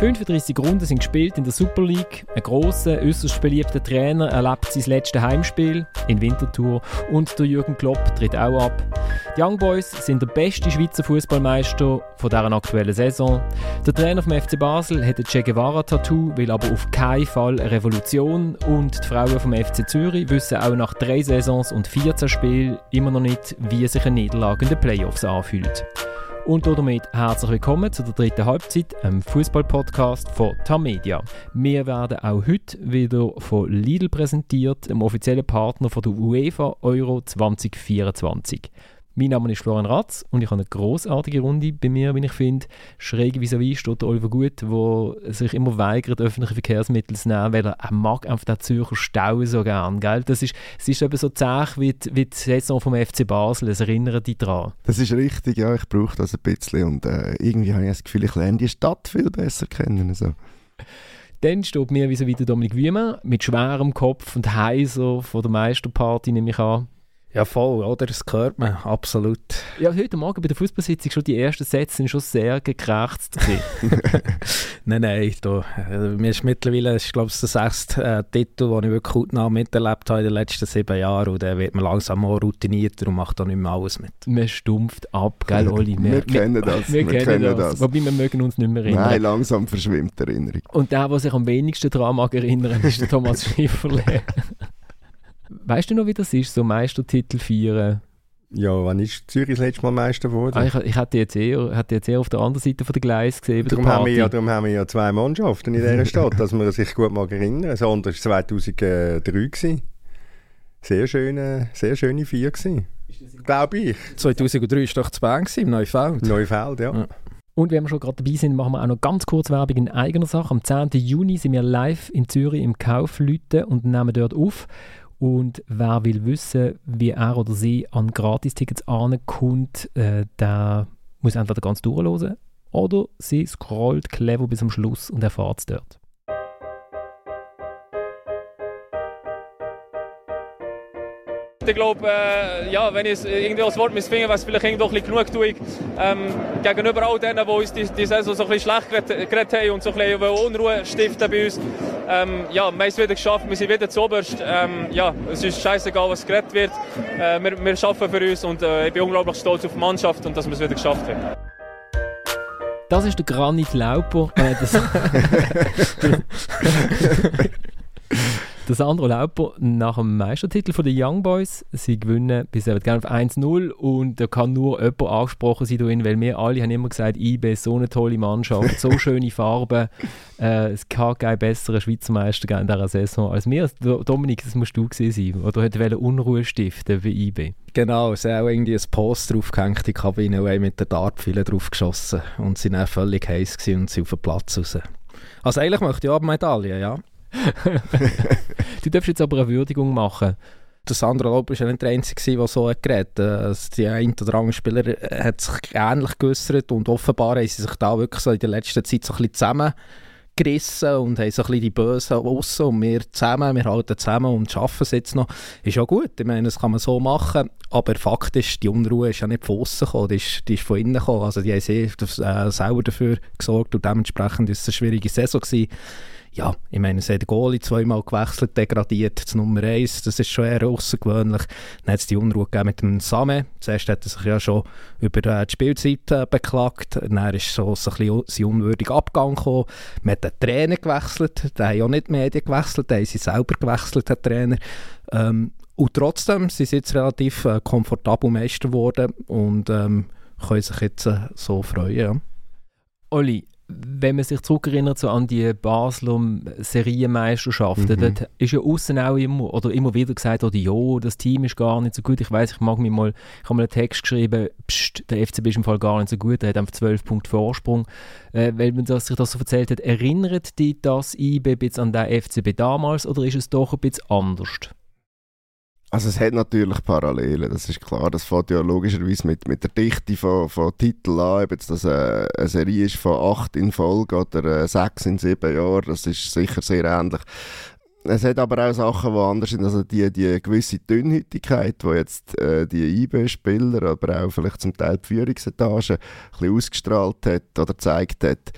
35 Runden sind gespielt in der Super League. Ein grosser, äußerst beliebter Trainer erlebt sein letztes Heimspiel in Winterthur und der Jürgen Klopp tritt auch ab. Die Young Boys sind der beste Schweizer Fußballmeister von dieser aktuellen Saison. Der Trainer vom FC Basel hat ein Che Guevara-Tattoo, will aber auf keinen Fall eine Revolution. Und die Frauen vom FC Zürich wissen auch nach 3 Saisons und 14 Spielen immer noch nicht, wie sich eine Niederlage in den Playoffs anfühlt. Und damit herzlich willkommen zu der dritten Halbzeit, einem Fußball-Podcast von Tamedia. Wir werden auch heute wieder von Lidl präsentiert, dem offiziellen Partner von der UEFA Euro 2024. Mein Name ist Florian Ratz und ich habe eine grossartige Runde bei mir, wie ich finde. Schräg vis-à-vis steht der Oliver Gut, der sich immer weigert, öffentliche Verkehrsmittel zu nehmen, weil er mag einfach den Zürcher Stau so gern. Gell? Es ist eben so zäh wie die Saison vom FC Basel, das erinnert dich daran. Das ist richtig, ja, ich brauche das ein bisschen und irgendwie habe ich das Gefühl, ich lerne die Stadt viel besser kennen. Also. Dann steht mir vis-à-vis der Dominik Wümer mit schwerem Kopf und heiser von der Meisterparty, nehme ich an. Ja, voll, oder? Das hört man, absolut. Ja, heute Morgen bei der Fußballsitzung schon die ersten Sätze sind schon sehr gekrächzt. Nein, mir ist mittlerweile, ich glaube, das 6. Titel, den ich wirklich hautnah miterlebt habe in den letzten 7 Jahren, und dann wird man langsam auch routinierter und macht dann nicht mehr alles mit. Man stumpft ab, gell, Oli? Wir kennen das. Wir kennen das. Wobei, wir mögen uns nicht mehr erinnern. Nein, langsam verschwimmt die Erinnerung. Und der sich am wenigsten daran mag erinnern, ist der Thomas Schifferle. Weißt du noch, wie das ist, so Meistertitel feiern? Ja, wann ist Zürich das letzte Mal Meister geworden? Ich hätte jetzt eher auf der anderen Seite von der Gleis gesehen. Darum haben wir ja 2 Mannschaften in dieser Stadt, dass man sich gut mag erinnern. Das andere war 2003 gewesen. Sehr schöne Feier gewesen. Glaube ich. 2003 war doch zu Bern im Neufeld. Neufeld, ja. Und wenn wir schon gerade dabei sind, machen wir auch noch ganz kurz Werbung in eigener Sache. Am 10. Juni sind wir live in Zürich im Kaufleuten und nehmen dort auf. Und wer will wissen, wie er oder sie an Gratistickets ankommt, der muss entweder ganz durchhören oder sie scrollt clever bis zum Schluss und erfahrt es dort. Ich glaube, wenn ich irgendwie als Wort missfinde, wäre es vielleicht irgendwo ein bisschen Genugtuung gegenüber all denen, die uns die Saison so ein bisschen schlecht geredet haben und so ein bisschen Unruhe stiften bei uns. Wir haben es wieder geschafft, wir sind wieder zuoberst. Es ist scheißegal, was geredet wird. Wir arbeiten für uns und ich bin unglaublich stolz auf die Mannschaft und dass wir es wieder geschafft haben. Das ist der Granit Lauper. Der Sandro Lauper nach dem Meistertitel von den Young Boys. Sie gewinnen bis auf 1-0 und da kann nur jemand angesprochen sein, weil wir alle haben immer gesagt, IB ist so eine tolle Mannschaft, so schöne Farben. Es kann keinen besseren Schweizer Meister in dieser Saison als wir. Dominik, das musst du gewesen sein, oder hätte Unruhe stiften bei IB? Genau, es hat auch irgendwie ein Post draufgehängt in die Kabine und mit der Dartpfeile drauf geschossen und sie waren völlig heiß und sind auf den Platz raus. Also eigentlich möchte ich auch eine Medaille, ja. Du darfst jetzt aber eine Würdigung machen. Der Sandro Lauper war ja nicht der Einzige, der so geredet hat. Die ein oder andere Spieler hat sich ähnlich geäussert und offenbar haben sie sich da wirklich so in der letzten Zeit so ein bisschen zusammengerissen und haben so ein bisschen die Bösen aussen und wir halten zusammen und schaffen es jetzt noch. Ist ja gut, ich meine, das kann man so machen, aber faktisch, die Unruhe ist ja nicht von aussen gekommen, die ist von innen gekommen. Also die haben selber dafür gesorgt und dementsprechend ist es eine schwierige Saison gewesen. Ja, ich meine, es hat der Goalie 2-mal gewechselt, degradiert zu Nummer 1, das ist schon eher außergewöhnlich. Dann hat es die Unruhe gegeben mit dem Same. Zuerst hat er sich ja schon über die Spielzeit beklagt, dann ist so ein bisschen sein unwürdiger Abgang gekommen. Man hat den Trainer gewechselt, der hat ja nicht die Medien gewechselt, der hat sie selber gewechselt, der Trainer. Und trotzdem sind sie jetzt relativ komfortabel Meister geworden und können sich jetzt so freuen. Ja. Oli, wenn man sich zurückerinnert so an die Basler Serienmeisterschaften, dort ist ja aussen auch immer wieder gesagt, ja, das Team ist gar nicht so gut. Ich weiss, ich habe mal einen Text geschrieben, der FCB ist im Fall gar nicht so gut, er hat einfach 12 Punkte Vorsprung. Weil man sich das so erzählt hat, erinnert dich das IB ein bisschen an den FCB damals oder ist es doch ein bisschen anders? Also es hat natürlich Parallelen, das ist klar. Das fängt ja logischerweise mit der Dichte von Titeln an. Ob jetzt das eine Serie ist von 8 in Folge oder 6 in 7 Jahren, das ist sicher sehr ähnlich. Es hat aber auch Sachen, die anders sind. Also die gewisse Dünnhäutigkeit, die jetzt die IB-Spieler, aber auch vielleicht zum Teil die Führungsetage ein bisschen ausgestrahlt hat oder gezeigt hat,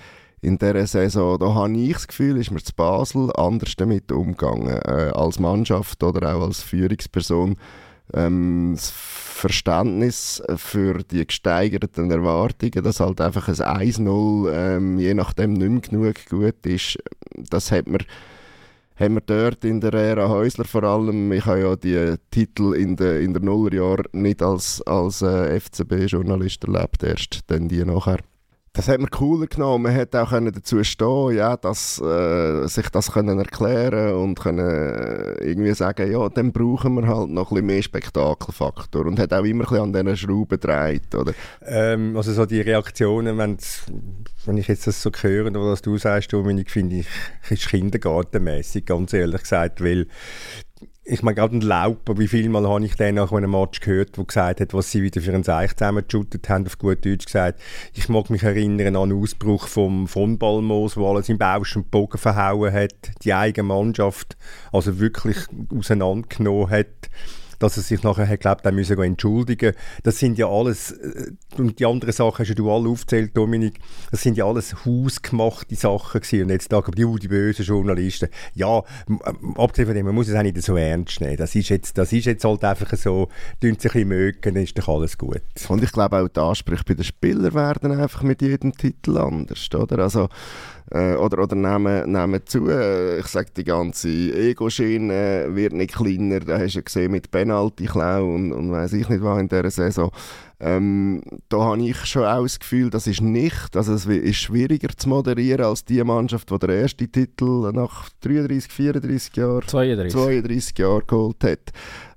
in dieser Saison, da habe ich das Gefühl, ist man zu Basel anders damit umgegangen, als Mannschaft oder auch als Führungsperson. Das Verständnis für die gesteigerten Erwartungen, dass halt einfach ein 1-0 je nachdem nicht mehr genug gut ist, das haben wir dort in der Ära Häusler vor allem. Ich habe ja die Titel in der Nullerjahren nicht als FCB-Journalist erlebt, erst dann die nachher. Das hat mir cooler genommen. Man hätte auch dazu stehen, ja, dass sich das können erklären und können irgendwie sagen, ja, dann brauchen wir halt noch ein bisschen mehr Spektakelfaktor und hat auch immer ein bisschen an diesen Schrauben gedreht, oder? Also so die Reaktionen, wenn ich jetzt das so höre, oder was du sagst, Dominik, finde ich, ist kindergartenmässig, ganz ehrlich gesagt, weil ich meine, gerade ein Lauper, wie viel Mal habe ich den nach einem Match gehört, der gesagt hat, was sie wieder für einen Seich zusammengeschüttet haben, auf gut Deutsch gesagt. Ich mag mich erinnern an den Ausbruch von Balmos, wo alles im Bausch und Bogen verhauen hat, die eigene Mannschaft also wirklich auseinandergenommen hat, dass er sich nachher hat geglaubt, er müsse entschuldigen. Das sind ja alles, und die anderen Sachen hast du alle aufgezählt, Dominik, das sind ja alles hausgemachte Sachen gewesen. Und jetzt sagen die bösen Journalisten, ja, abgesehen von dem, man muss es auch nicht so ernst nehmen. Das ist jetzt halt einfach so, tun sich ein bisschen mögen, dann ist doch alles gut. Und ich glaube auch, die Ansprüche bei den Spielern werden einfach mit jedem Titel anders, oder? Also, oder nehmen zu, ich sage, die ganze Ego-Schiene wird nicht kleiner, da hast du ja gesehen mit Penalty-Klau und weiss ich nicht was in dieser Saison. Da habe ich schon auch das Gefühl, das ist nicht, also es ist schwieriger zu moderieren als die Mannschaft, die den ersten Titel nach 33, 34 Jahren, 32 Jahren geholt hat.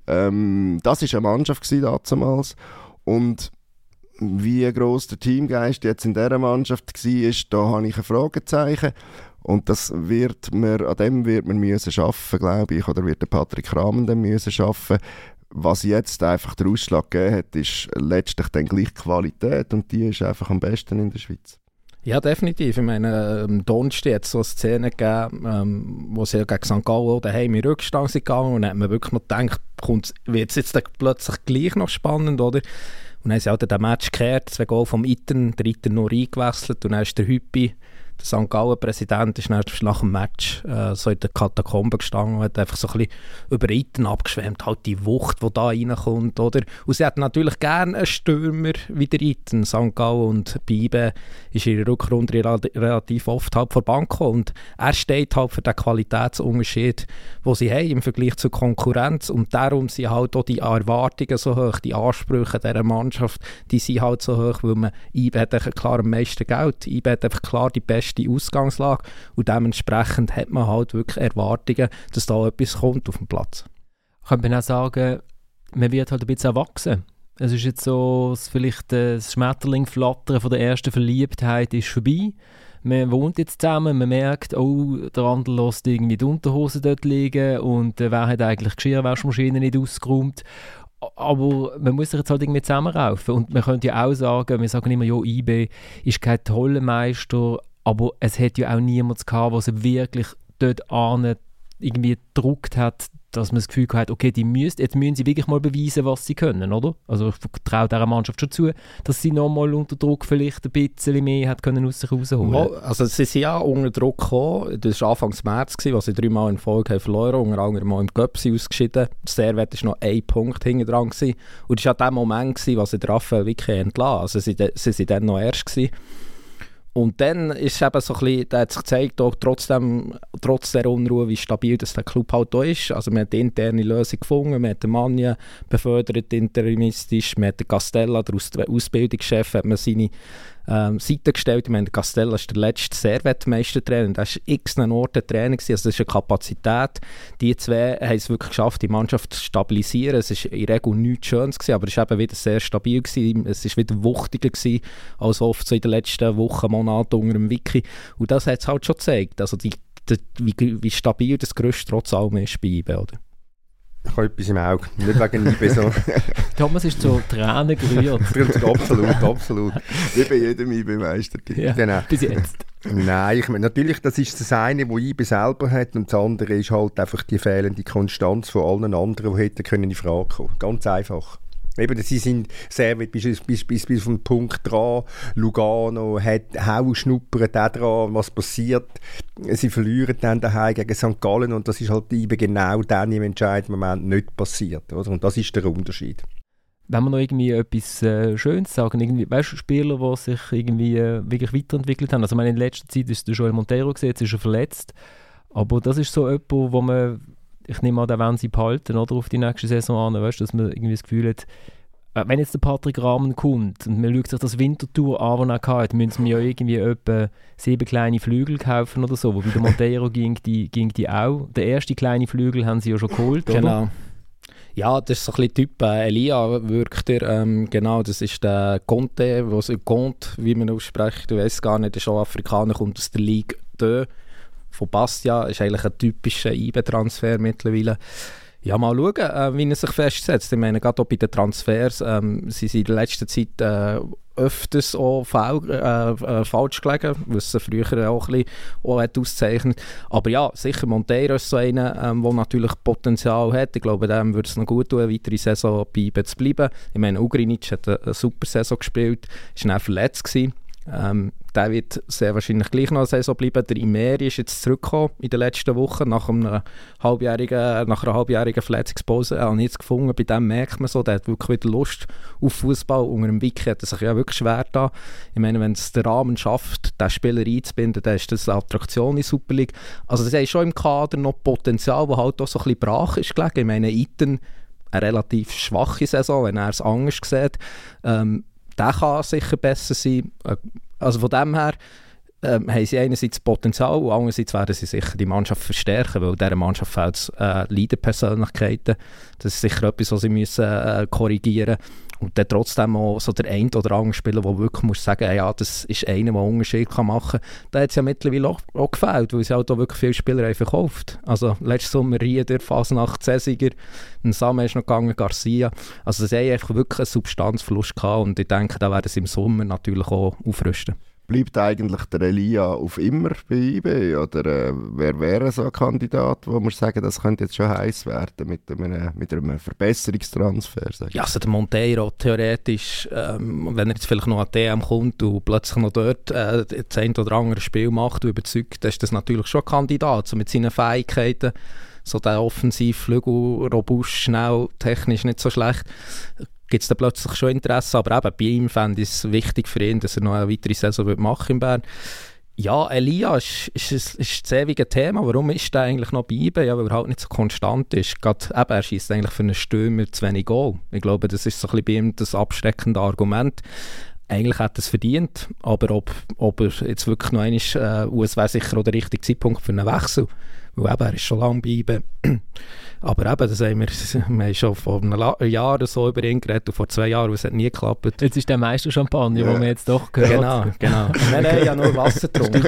Das war eine Mannschaft damals und wie gross der Teamgeist jetzt in dieser Mannschaft war, da habe ich ein Fragezeichen. Und an dem wird man müssen arbeiten, glaube ich, oder wird der Patrick Rahmen dann müssen arbeiten. Was jetzt einfach der Ausschlag gegeben hat, ist letztlich dann gleich Qualität und die ist einfach am besten in der Schweiz. Ja, definitiv. Ich meine, am Donnerstag hat es so eine Szene gegeben, wo sie gegen St. Gallen daheim in Rückstand sind gegangen und dann hat man wirklich noch gedacht, wird es jetzt plötzlich gleich noch spannend, oder? Und dann haben sie halt den Match gekehrt, 2 Goal vom Itten, der Itten noch eingewechselt und dann ist der Hüppi, der St. Gallen-Präsident, ist nach dem Match so in der Katakombe gestanden und hat einfach so ein bisschen über Itten abgeschwärmt, halt die Wucht, die da reinkommt, oder? Und sie hat natürlich gerne einen Stürmer wie der Itten, St. Gallen, und bei IBE ist ihre Rückrunde relativ oft halt vor Bank gekommen und er steht halt für den Qualitätsunterschied, den sie haben im Vergleich zur Konkurrenz und darum sind halt auch die Erwartungen so hoch, die Ansprüche dieser Mannschaft, die sind halt so hoch, weil man IBE hat klar am meisten Geld, IBE hat einfach klar die beste Ausgangslage und dementsprechend hat man halt wirklich Erwartungen, dass da etwas kommt auf dem Platz. Könnte man auch sagen, man wird halt ein bisschen erwachsen. Es ist jetzt so, vielleicht das Schmetterling-Flattern von der ersten Verliebtheit ist vorbei. Man wohnt jetzt zusammen, man merkt, oh, der andere lässt irgendwie die Unterhose dort liegen und wer hat eigentlich Geschirrwaschmaschine nicht ausgeräumt. Aber man muss sich jetzt halt irgendwie zusammenraufen. Und man könnte ja auch sagen, wir sagen immer, ja, IB ist kein toller Meister, aber es hat ja auch niemand gehabt, der sie wirklich dort irgendwie gedruckt hat, dass man das Gefühl hat, okay, jetzt müssen sie wirklich mal beweisen, was sie können, oder? Also ich vertraue dieser Mannschaft schon zu, dass sie nochmal unter Druck vielleicht ein bisschen mehr hat können aus sich rausholen. Also sie sind ja unter Druck gekommen, das war Anfang März, als sie 3 Mal in Folge haben verloren, unter anderem mal im Cup ausgeschieden. Servet war noch 1 Punkt hinten dran gewesen. Und das war auch der Moment, wo sie Raphael wirklich entlassen. Also sie waren dann noch erst gewesen. Und dann ist es eben so ein bisschen, da hat sich gezeigt, auch trotz der Unruhe, wie stabil das der Club halt auch ist. Also man hat eine interne Lösung gefunden, man hat den Manja befördert interimistisch, man hat den Castella, der Ausbildungschef, hat man seine Seite gestellt. Ich meine, der Castella ist der letzte Servet-Meistertrainer und das war x Orten Trainer gewesen. Also das ist eine Kapazität. Die 2 haben es wirklich geschafft, die Mannschaft zu stabilisieren. Es war in der Regel nichts Schönes gewesen, aber es war eben wieder sehr stabil gewesen. Es war wieder wuchtiger gewesen, als oft so in den letzten Wochen, Monaten unter dem Wiki. Und das hat es halt schon gezeigt. Also wie stabil das Gerüst trotz allem ist bei IBE, oder? Ich habe etwas im Auge, nicht wegen IBE so. Thomas ist so Tränen gerührt. absolut. Wie bei jedem IBE-Meister. Ja, genau. Bis jetzt. Nein, ich meine, natürlich, das ist das eine, was IBE selber hat, und das andere ist halt einfach die fehlende Konstanz von allen anderen, die hätten können in Frage kommen. Ganz einfach. Eben, sie sind sehr bis vom Punkt dran. Lugano hat schnuppert auch dran, was passiert. Sie verlieren dann daheim gegen St. Gallen und das ist halt eben genau dann im entscheidenden Moment nicht passiert. Oder? Und das ist der Unterschied. Wenn wir noch irgendwie etwas Schönes sagen, irgendwie, weißt du, Spieler, die sich irgendwie wirklich weiterentwickelt haben. Also ich meine, in letzter Zeit ist der Joel Monteiro gesehen, jetzt ist er verletzt. Aber das ist so jemand, wo man, ich nehme an, den wollen sie behalten, oder, auf die nächste Saison an, weißt, dass man irgendwie das Gefühl hat, wenn jetzt der Patrick Rahmen kommt und man schaut sich das Winterthur an, was er hatte, müssen wir ja irgendwie etwa 7 kleine Flügel kaufen oder so, wobei der Monteiro ging die auch. Der erste kleine Flügel haben sie ja schon geholt, oder? Genau. Ja, das ist so ein bisschen Typ Elia wirkt er. Genau, das ist der Conte, wie man ausspricht, ich weiß gar nicht, der ist auch Afrikaner, kommt aus der Ligue 2 von Bastia, ist eigentlich ein typischer IBE-Transfer mittlerweile. Ja, mal schauen, wie er sich festsetzt. Ich meine, gerade auch bei den Transfers, sie sind in letzter Zeit öfters auch falsch gelegen, was sie früher auch ein bisschen hat auszeichnet. Aber ja, sicher Monteiro ist so einer, der natürlich Potenzial hat. Ich glaube, dem würde es noch gut tun, eine weitere Saison bei IBE zu bleiben. Ich meine, Ugrinic hat eine super Saison gespielt, ist dann verletzt gewesen. Der wird sehr wahrscheinlich gleich noch eine Saison bleiben. Der Imeri ist jetzt zurückgekommen in den letzten Wochen nach einer halbjährigen Verletzungspause. Habe ich jetzt gefunden, bei dem merkt man so, der hat wirklich wieder Lust auf Fußball. Unter dem Wiki hat er sich ja wirklich schwer da. Ich meine, wenn es der Rahmen schafft, den Spieler einzubinden, dann ist das eine Attraktion in der Super League. Also das ist schon im Kader noch Potenzial, das halt auch so ein bisschen brach ist gelegen. Ich meine, Iten, eine relativ schwache Saison, wenn er es anders sieht. Der kann sicher besser sein. Also von dem her haben sie einerseits Potenzial und andererseits werden sie sicher die Mannschaft verstärken, weil dieser Mannschaft fehlt es Leaderpersönlichkeiten. Das ist sicher etwas, was sie müssen korrigieren müssen. Und dann trotzdem auch so der ein oder andere Spieler, der wirklich muss sagen, ja, das ist einer, der einen Unterschied machen kann. Da hat es ja mittlerweile auch gefällt, weil sie halt auch wirklich viele Spieler verkauft. Also letzten Sommer Rieder, Fasnacht, Cäsiger, ein Samen ist noch gegangen, Garcia. Also sie haben einfach wirklich einen Substanzverlust gehabt und ich denke, da werden sie im Sommer natürlich auch aufrüsten. Bleibt eigentlich der Elia auf immer bei IB? Oder wer wäre so ein Kandidat, wo man sagen, das könnte jetzt schon heiß werden mit einem Verbesserungstransfer? Ja, also der Monteiro theoretisch, wenn er jetzt vielleicht noch an DM kommt und plötzlich noch dort das ein oder andere Spiel macht und überzeugt, dann ist das natürlich schon ein Kandidat, so mit seinen Fähigkeiten. So der Offensivflügel, robust, schnell, technisch nicht so schlecht. Gibt es da plötzlich schon Interesse, aber eben bei ihm fände ich es wichtig für ihn, dass er noch eine weitere Saison machen in Bern. Ja, Elia ist das ewige Thema. Warum ist er eigentlich noch bei IBE? Ja, weil er halt nicht so konstant ist. Gerade, eben, er schießt eigentlich für einen Stürmer zu wenig Goal. Ich glaube, das ist so ein bisschen bei ihm das abschreckende Argument. Eigentlich hat er es verdient, aber ob er jetzt wirklich noch einmal, es wäre sicher auch der richtige Zeitpunkt für einen Wechsel. Weil eben, er ist schon lange bei IBE. Aber eben, das haben wir schon vor einem Jahr so über ihn geredet und vor 2 Jahren, es hat nie geklappt. Jetzt ist der meiste Champagner, den wir jetzt doch gehört. Genau. Nein, ich habe nur Wasser getrunken.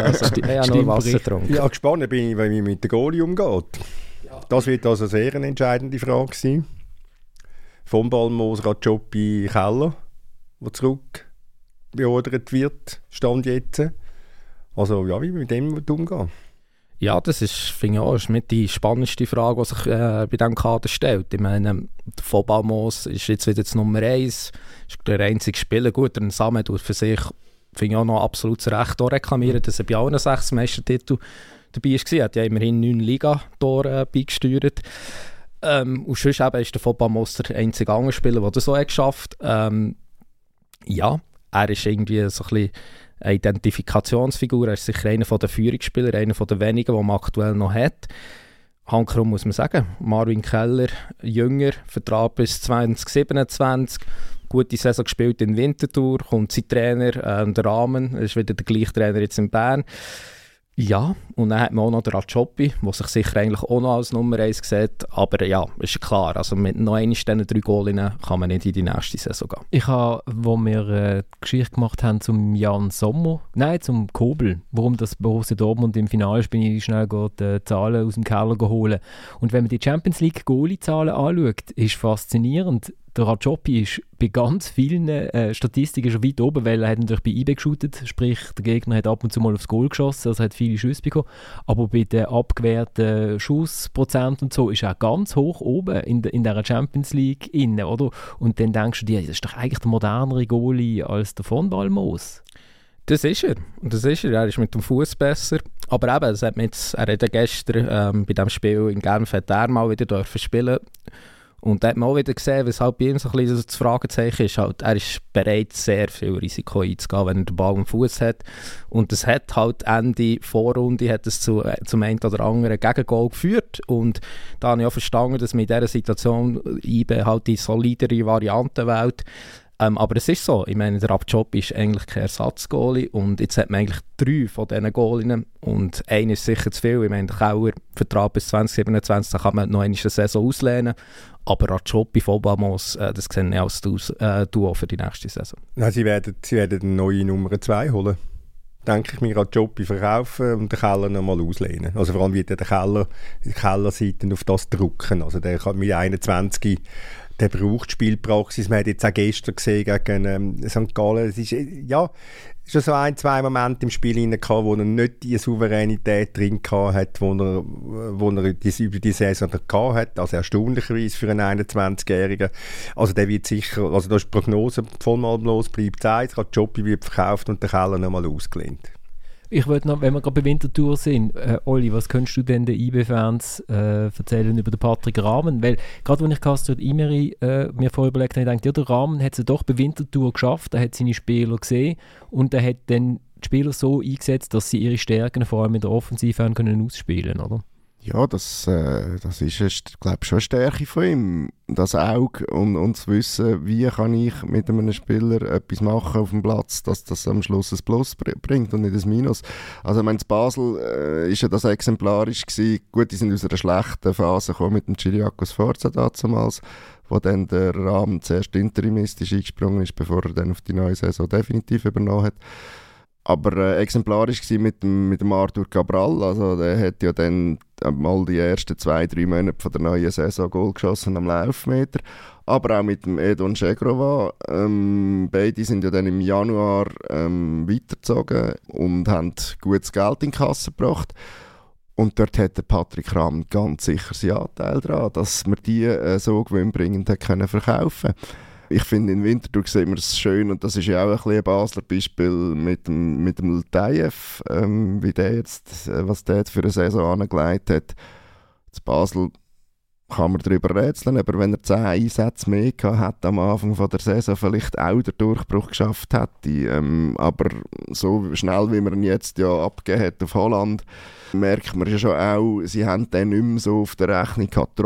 Ja, gespannt bin ich, wie man mit der Goalie umgeht. Ja. Das wird also sehr eine entscheidende Frage sein. Vom Balmos Rajopi Keller, der zurück beordert wird, stand jetzt. Also ja, wie man mit dem umgehen. Ja, das ist, finde ich auch, ist mit die spannendste Frage, die sich bei diesem Kader stellt. Ich meine, der Fobalmos ist jetzt wieder das Nummer 1, ist der einzige Spieler. Gut, der Samen tut für sich, finde ich auch noch absolut zu Recht auch reklamieren, dass er bei allen 6 Meistertiteln dabei war. Er hat ja immerhin 9 Ligatore beigesteuert. Und sonst eben ist der Fobalmos der einzige andere Spieler, der das so geschafft hat. Ja, er ist irgendwie so ein bisschen eine Identifikationsfigur. Er ist sicher einer der Führungsspieler, einer der wenigen, die man aktuell noch hat. Handkrumm muss man sagen, Marvin Keller, jünger, Vertrag bis 2027, gute Saison gespielt in Winterthur, kommt sein Trainer, der Rahmen, ist wieder der gleiche Trainer jetzt in Bern. Ja, und dann hat man auch noch den Rajopi, der sich sicher eigentlich auch noch als Nummer 1 sieht. Aber ja, ist klar, also mit noch einmal diesen 3 Goalinnen kann man nicht in die nächste Saison gehen. Ich habe, wo wir die Geschichte gemacht haben zum Jan Sommer, zum Kobel, warum das Borussia Dortmund im Finale ist, bin ich schnell die Zahlen aus dem Keller geholt. Und wenn man die Champions League Goalie-Zahlen anschaut, ist faszinierend. der Rajopi ist bei ganz vielen Statistiken schon weit oben, weil er hat natürlich bei IB geshootet, sprich der Gegner hat ab und zu mal aufs Goal geschossen, also hat viele Schüsse bekommen, aber bei den abgewehrten Schussprozent und so ist er ganz hoch oben in der Champions League inne, oder? Und dann denkst du dir, das ist doch eigentlich der modernere Goalie als der von Balmos. Das ist er. Er ist mit dem Fuß besser. Aber eben, er hat ja gestern bei diesem Spiel in Genf mal wieder spielen. Und da hat man auch wieder gesehen, weshalb bei ihm so ein bisschen das Fragezeichen ist. Halt, er ist bereit, sehr viel Risiko einzugehen, wenn er den Ball am Fuß hat. Und das hat halt Ende Vorrunde hat es zum einen oder anderen Gegengol geführt. Und da habe ich auch verstanden, dass man in dieser Situation IB halt die solidere Variante wählt. Aber es ist so, ich meine, der Rajopi ist eigentlich kein Ersatzgoalie und jetzt hat man eigentlich 3 von diesen Goalinnen und einer ist sicher zu viel. Ich meine, der Kauer Vertrag bis 2027, da kann man noch eine Saison auslehnen, aber Rajopi von Balmos, das sehen wir als Duo für die nächste Saison. Nein, sie werden eine neue Nummer 2 holen. Denke ich mir, Rajopi verkaufen und den Keller noch mal auslehnen. Also vor allem wird der Kellerseiten auf das drucken. Also der kann mit 21 der braucht Spielpraxis. Man hat jetzt auch gestern gesehen gegen St. Gallen. Es ist schon so 1-2 Momente im Spiel rein gehabt, wo er nicht die Souveränität drin hat, wo er über die Saison gehabt hat. Also erstaunlicherweise für einen 21-Jährigen. Also der wird sicher, also da ist die Prognose von Balmos bleibt 1, Rajopi wird verkauft und der Keller nochmal ausgelehnt. Ich wollte noch, wenn wir gerade bei Winterthur sind, Olli, was könntest du denn den IB-Fans erzählen über den Patrick Rahmen? Weil gerade als ich Castro Imeri mir vorher überlegt habe, ich dachte, ja, der Rahmen hat es doch bei Winterthur geschafft, er hat seine Spieler gesehen und er hat dann die Spieler so eingesetzt, dass sie ihre Stärken vor allem in der Offensive haben können ausspielen, oder? Ja, das ist, glaube ich, schon eine Stärke von ihm. Das Auge und zu wissen, wie kann ich mit einem Spieler etwas machen auf dem Platz, dass das am Schluss ein Plus bringt und nicht ein Minus. Also ich meine, in Basel ist ja das exemplarisch gewesen. Gut, die sind aus einer schlechten Phase gekommen mit dem Cyriakos Forza damals, wo dann der Rahmen zuerst interimistisch eingesprungen ist, bevor er dann auf die neue Saison definitiv übernommen hat. Aber exemplarisch war mit dem Arthur Cabral, also der hat ja dann mal die ersten 2-3 Monate von der neuen Saison Goal geschossen am Laufmeter. Aber auch mit dem Edon Šegrova. Beide sind ja dann im Januar weitergezogen und haben gutes Geld in die Kasse gebracht. Und dort hat der Patrick Rahm ganz sicher seinen Anteil daran, dass wir die so gewinnbringend verkaufen können. Ich finde, in Winterthur sehen wir es schön, und das ist ja auch ein bisschen ein Basler Beispiel mit dem Ltajev, wie der jetzt, was der jetzt für eine Saison angelegt hat. Zu Basel kann man darüber rätseln, aber wenn er 10 Einsätze mehr gehabt hat am Anfang von der Saison, vielleicht auch den Durchbruch geschafft hätte. Aber so schnell, wie man ihn jetzt ja abgegeben hat auf Holland, merkt man ja schon auch, sie haben den nicht mehr so auf der Rechnung gehabt,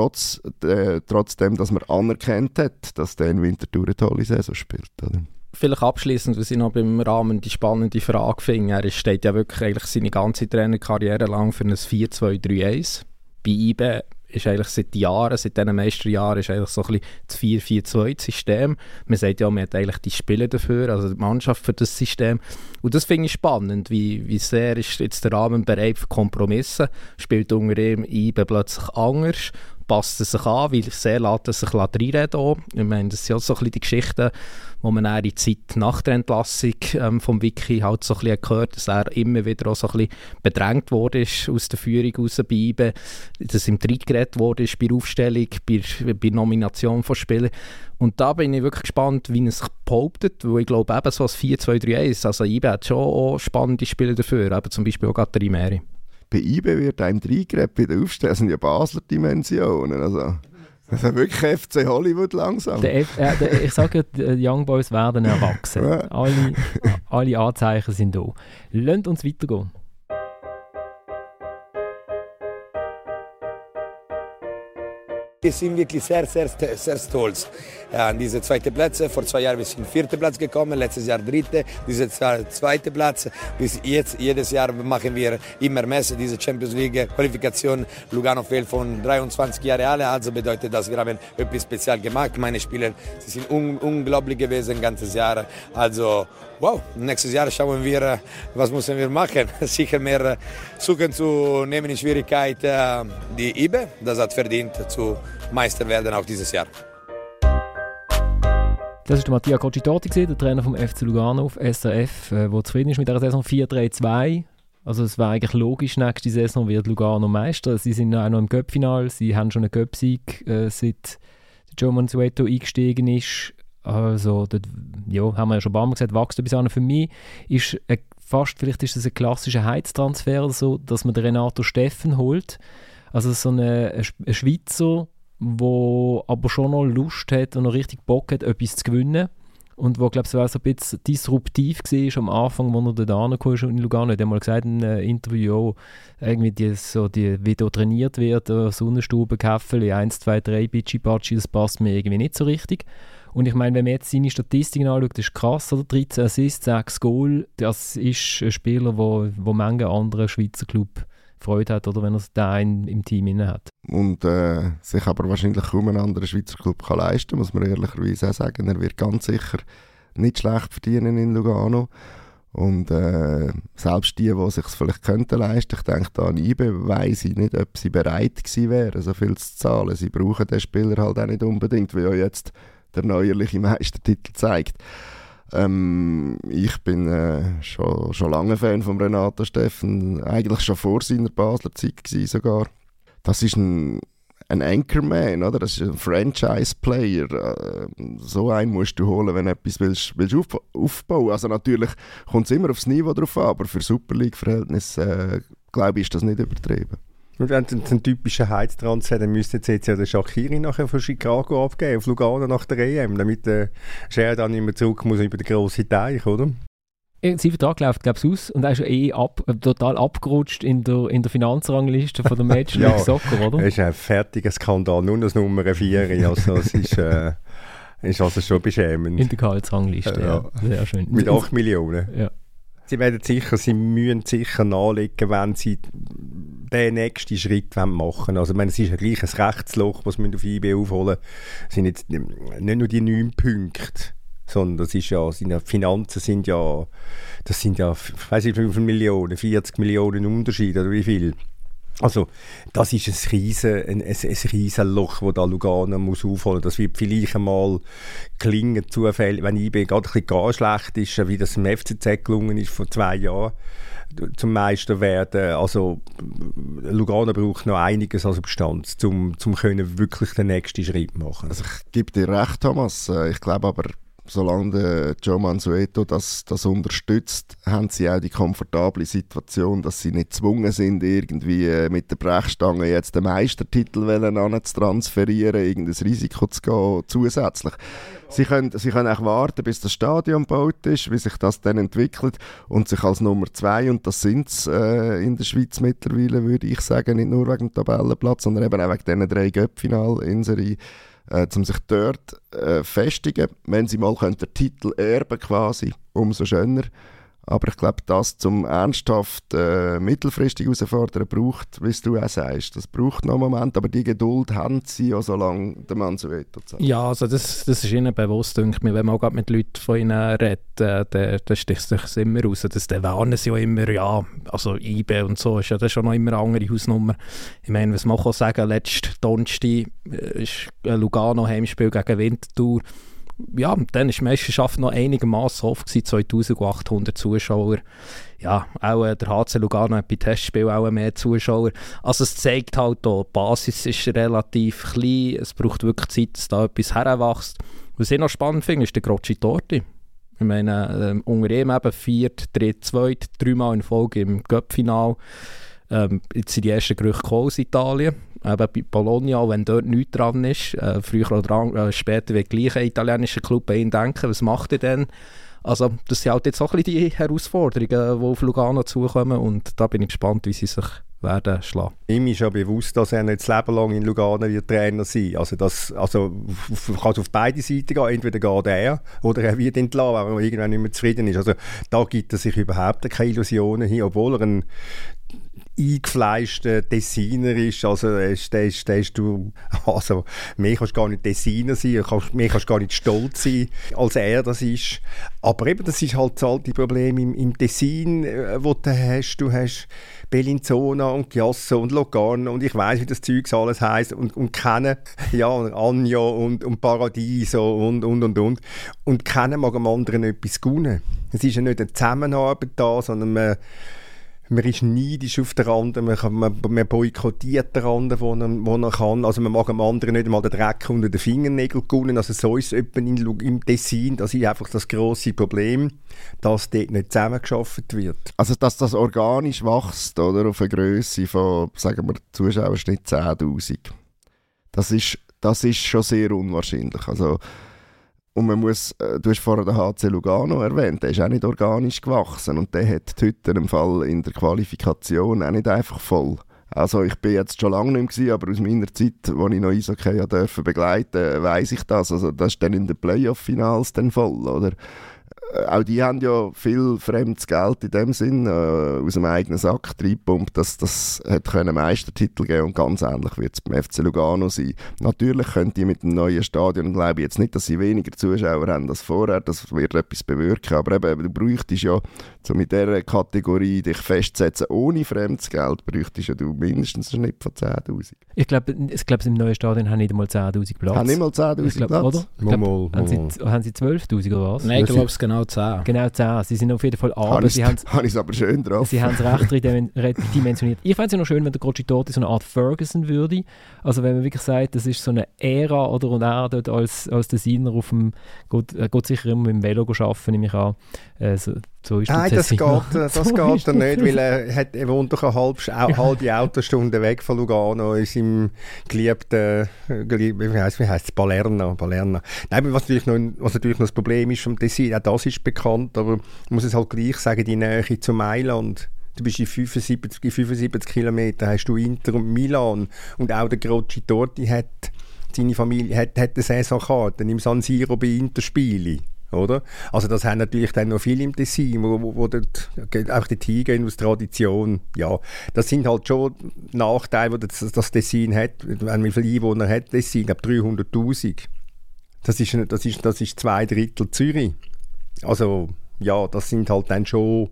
trotzdem, dass man anerkannt hat, dass der in Winterthur eine tolle Saison spielt. Oder? Vielleicht abschliessend, was ich noch beim Rahmen die spannende Frage finde. Er steht ja wirklich eigentlich seine ganze Trainerkarriere lang für ein 4-2-3-1. Bei IB ist eigentlich seit diesen Meisterjahren ist eigentlich so ein bisschen das 4-4-2-System. Man sagt ja, man hat eigentlich die Spieler dafür, also die Mannschaft für das System. Und das finde ich spannend, wie sehr ist jetzt der Rahmen bereit für Kompromisse, spielt unter ihm IB plötzlich anders, passt er sich an, wie sehr lässt er sich reinreden. Ich meine, das sind auch so ein bisschen die Geschichten, wo man in der Zeit nach der Entlassung vom Vicky halt so ein bisschen gehört, dass er immer wieder auch so ein bisschen bedrängt wurde aus der Führung raus bei IBE, dass ihm reingeredet wurde bei der Aufstellung, bei Nomination von Spielern. Und da bin ich wirklich gespannt, wie er sich behauptet, weil ich glaube eben so als 4-2-3-1, also IBE hat schon auch spannende Spieler dafür, eben zum Beispiel auch gerade Imeri. Bei IB wird einem reingeredet bei der Aufstellung, das sind ja Basler Dimensionen, also das ist wirklich FC Hollywood langsam. Ich sage ja, die Young Boys werden erwachsen. Ja. Alle Anzeichen sind da. Lasst uns weitergehen. Wir sind wirklich sehr, sehr, sehr stolz an diese zweite Plätze. Vor 2 Jahren sind wir 4. Platz gekommen, letztes Jahr 3., dieses Jahr 2. Platz. Bis jetzt, jedes Jahr machen wir immer mehr diese Champions League Qualifikation. Lugano fehlt von 23 Jahren alt, also bedeutet das, wir haben etwas speziell gemacht. Meine Spieler, sie sind unglaublich gewesen, ganzes Jahr. Also, wow, nächstes Jahr schauen wir, was müssen wir machen. Sicher mehr suchen zu nehmen in Schwierigkeit die IBE, das hat verdient zu Meister werden auch dieses Jahr. Das war Mattia Coccitorti, der Trainer vom FC Lugano auf SRF, der zufrieden ist mit der Saison 4-3-2. Also es war eigentlich logisch, nächste Saison wird Lugano Meister. Sie sind auch noch im Cup-Final, sie haben schon einen Cup-Sieg, seit Joe Mansueto eingestiegen ist. Also dort, ja, haben wir ja schon ein paar Mal gesagt, wächst etwas an. Für mich ist vielleicht ist das ein klassischer Heiztransfer, so, dass man den Renato Steffen holt. Also so ein Schweizer, der aber schon noch Lust hat und noch richtig Bock hat, etwas zu gewinnen. Und wo, glaube ich, so ein bisschen disruptiv war am Anfang, als er da angekommen ist in Lugano. Er hat mal gesagt in einem Interview, irgendwie wie da trainiert wird, Sonnenstube, Käffeli, 1, 2, 3, Bitschi-Batschi, das passt mir irgendwie nicht so richtig. Und ich meine, wenn man jetzt seine Statistiken anschaut, das ist krass, oder? 13 Assists, 6 Goal, das ist ein Spieler, wo manche andere Schweizer Club Freude hat, oder wenn er da im Team inne hat. Und sich aber wahrscheinlich kaum ein anderer Schweizer Club kann leisten, muss man ehrlicherweise auch sagen. Er wird ganz sicher nicht schlecht verdienen in Lugano. Und selbst die sich es vielleicht könnten leisten, ich denke da an IBE, weiss ich nicht, ob sie bereit gewesen wären, so viel zu zahlen. Sie brauchen den Spieler halt auch nicht unbedingt, wie ja jetzt der neuerliche Meistertitel zeigt. Ich bin schon lange Fan von Renato Steffen, eigentlich schon vor seiner Basler Zeit gewesen sogar. Das ist ein Anchorman, oder? Das ist ein Franchise-Player. So einen musst du holen, wenn du etwas willst aufbauen. Also natürlich kommt es immer aufs Niveau drauf an, aber für Super League-Verhältnisse, glaube ich, ist das nicht übertrieben. Und wenn es einen typischen Heiztransfer, dann müsste jetzt ja der Shaqiri nachher von Chicago abgeben, auf Lugano nach der EM, damit der Scher dann immer zurück muss über den grossen Teich, oder? Sein Vertrag läuft, glaube ich, aus und er ist total abgerutscht in der Finanzrangliste von der Major League Soccer, oder? Das ist ein fertiger Skandal, nur das Nummer 4, also es ist also schon beschämend. In der Gehaltsrangliste, ja. Sehr schön. Mit 8 Millionen. Ja. Sie müssen sicher nachlegen, wenn sie den nächsten Schritt machen wollen. Also, ich meine, es ist ja gleich ein Rechtsloch, was wir auf IB aufholen. Es sind jetzt nicht nur die 9 Punkte, sondern das ist ja, seine Finanzen sind ja, ich weiß nicht wie viele Millionen, 40 Millionen Unterschied oder wie viel. Also das ist ein riesen Loch, das da Lugano muss aufholen. Das wird vielleicht einmal klingen, zufällig, wenn IB gerade ein bisschen gar schlecht ist, wie das im FCZ gelungen ist vor 2 Jahren zum Meister werden. Also Lugano braucht noch einiges an Substanz, um können wirklich den nächsten Schritt machen. Also ich gebe dir recht, Thomas. Ich glaube aber, solange der Joe Mansueto das unterstützt, haben sie auch die komfortable Situation, dass sie nicht gezwungen sind, irgendwie mit der Brechstange jetzt den Meistertitel zu transferieren, irgendein Risiko zu gehen zusätzlich. Sie können auch warten, bis das Stadion gebaut ist, wie sich das dann entwickelt und sich als Nummer 2, und das sind es in der Schweiz mittlerweile, würde ich sagen, nicht nur wegen dem Tabellenplatz, sondern eben auch wegen diesen 3 Cup-Finale in Serie, um sich dort festigen. Wenn sie mal den Titel erben quasi, umso schöner. Aber ich glaube, das zum ernsthaft mittelfristig herausfordern braucht, wie du auch sagst, das braucht noch einen Moment, aber die Geduld haben sie ja, solange der Mansueto sagt. Ja, also das ist ihnen bewusst, denke ich mir. Wenn man auch mit Leuten von ihnen redet, dann sticht sich immer raus. Dann warnen sie ja immer, ja, also IB und so ist ja das schon noch immer eine andere Hausnummer. Ich meine, was man auch sagen, letzten Donnerstag ist ein Lugano-Heimspiel gegen Winterthur. Ja, dann war die Meisterschaft noch einigermaßen oft, 2800 Zuschauer. Ja, auch der HC Lugano hat bei Testspielen auch mehr Zuschauer. Also es zeigt halt auch, die Basis ist relativ klein, es braucht wirklich Zeit, dass da etwas heranwächst. Was ich noch spannend finde, ist der Coccitorti. Ich meine, unter ihm eben 4, 3, 2, 3 Mal in Folge im Cup-Final. Jetzt sind die ersten Gerüchte aus Italien. Eben bei Bologna, wenn dort nichts dran ist, früher oder später wird gleich ein italienischer Club bei ihnen denken, was macht ihr denn? Also das sind halt jetzt auch ein bisschen die Herausforderungen, die auf Lugano zukommen, und da bin ich gespannt, wie sie sich werden schlagen. Ihm ist ja bewusst, dass er nicht das Leben lang in Lugano wird Trainer sein. Also kann es auf beide Seiten gehen. Entweder geht er oder er wird entlassen, wenn er irgendwann nicht mehr zufrieden ist. Also da gibt er sich überhaupt keine Illusionen hin, obwohl er eingefleischter Tessiner ist. Also, mehr kannst du gar nicht Tessiner sein, mehr kannst du gar nicht stolz sein, als er das ist. Aber eben, das ist halt das alte Problem im Tessin, wo du hast. Du hast Bellinzona und Chiasso und Lugano und ich weiss, wie das Zeug alles heisst und kennen, ja, Agno und Paradiso und. Und kennen mag am anderen etwas gönnen. Es ist ja nicht eine Zusammenarbeit da, sondern man ist neidisch auf den anderen, man boykottiert den anderen, wo er kann. Also man mag am anderen nicht einmal den Dreck unter den Fingernägeln gönnen. Also so ist es etwa im Tessin. Das ist einfach das grosse Problem, dass dort nicht zusammengearbeitet wird. Also dass das organisch wächst, oder, auf eine Grösse von, sagen wir, Zuschauerschnitt 10'000. Das ist schon sehr unwahrscheinlich. Also, und man muss, du hast vorher den HC Lugano erwähnt, der ist auch nicht organisch gewachsen und der hat heute im Fall in der Qualifikation auch nicht einfach voll. Also ich bin jetzt schon lange nicht mehr, aber aus meiner Zeit, als ich noch Eishockey durfte begleiten, weiss ich das. Also das ist dann in den Playoff-Finals dann voll, oder? Auch die haben ja viel fremdes Geld in dem Sinn aus dem eigenen Sack reingepumpt, dass das Meistertitel geben und ganz ähnlich wird es beim FC Lugano sein. Natürlich können die mit dem neuen Stadion, glaube ich jetzt nicht, dass sie weniger Zuschauer haben als vorher, das wird etwas bewirken, aber eben, du bräuchtest ja, um in dieser Kategorie dich festzusetzen, ohne fremdes Geld, bräuchtest ja du mindestens einen Schnitt von 10'000. Ich glaube, im neuen Stadion haben nicht einmal 10'000 Platz. Haben nicht mal 10'000 Platz? Oder? Haben sie 12'000 oder was? Nein, ich glaube es genau 10. Genau 10. Sie sind auf jeden Fall aber habe ich es aber schön drauf. Sie haben es recht dimensioniert. Ich fände es ja noch schön, wenn der Crocitore so eine Art Ferguson würde. Also wenn man wirklich sagt, das ist so eine Ära, oder, und er dort als Designer auf dem, geht sicher immer mit dem Velo arbeiten, nehme ich an. So ist nein, das geht er nicht, weil er wohnt doch eine halbe Autostunde weg von Lugano, in seinem geliebten, wie heisst es, Palermo. Nein, was natürlich noch das Problem ist vom Tessin, auch das ist bekannt, aber ich muss es halt gleich sagen, die Nähe zu Mailand. Du bist in 75 Kilometern, hast du Inter und Milan, und auch der Crocitore hat seine Familie hat eine Saisonkarte im San Siro bei Interspiele. Oder? Also das haben natürlich dann noch viele im Tessin, wo dort einfach die hingehen aus Tradition. Ja, das sind halt schon Nachteile, die das Tessin hat. Wie viele Einwohner hat Tessin? Ich glaube 300'000. Das ist 2/3 Zürich. Also ja, das sind halt dann schon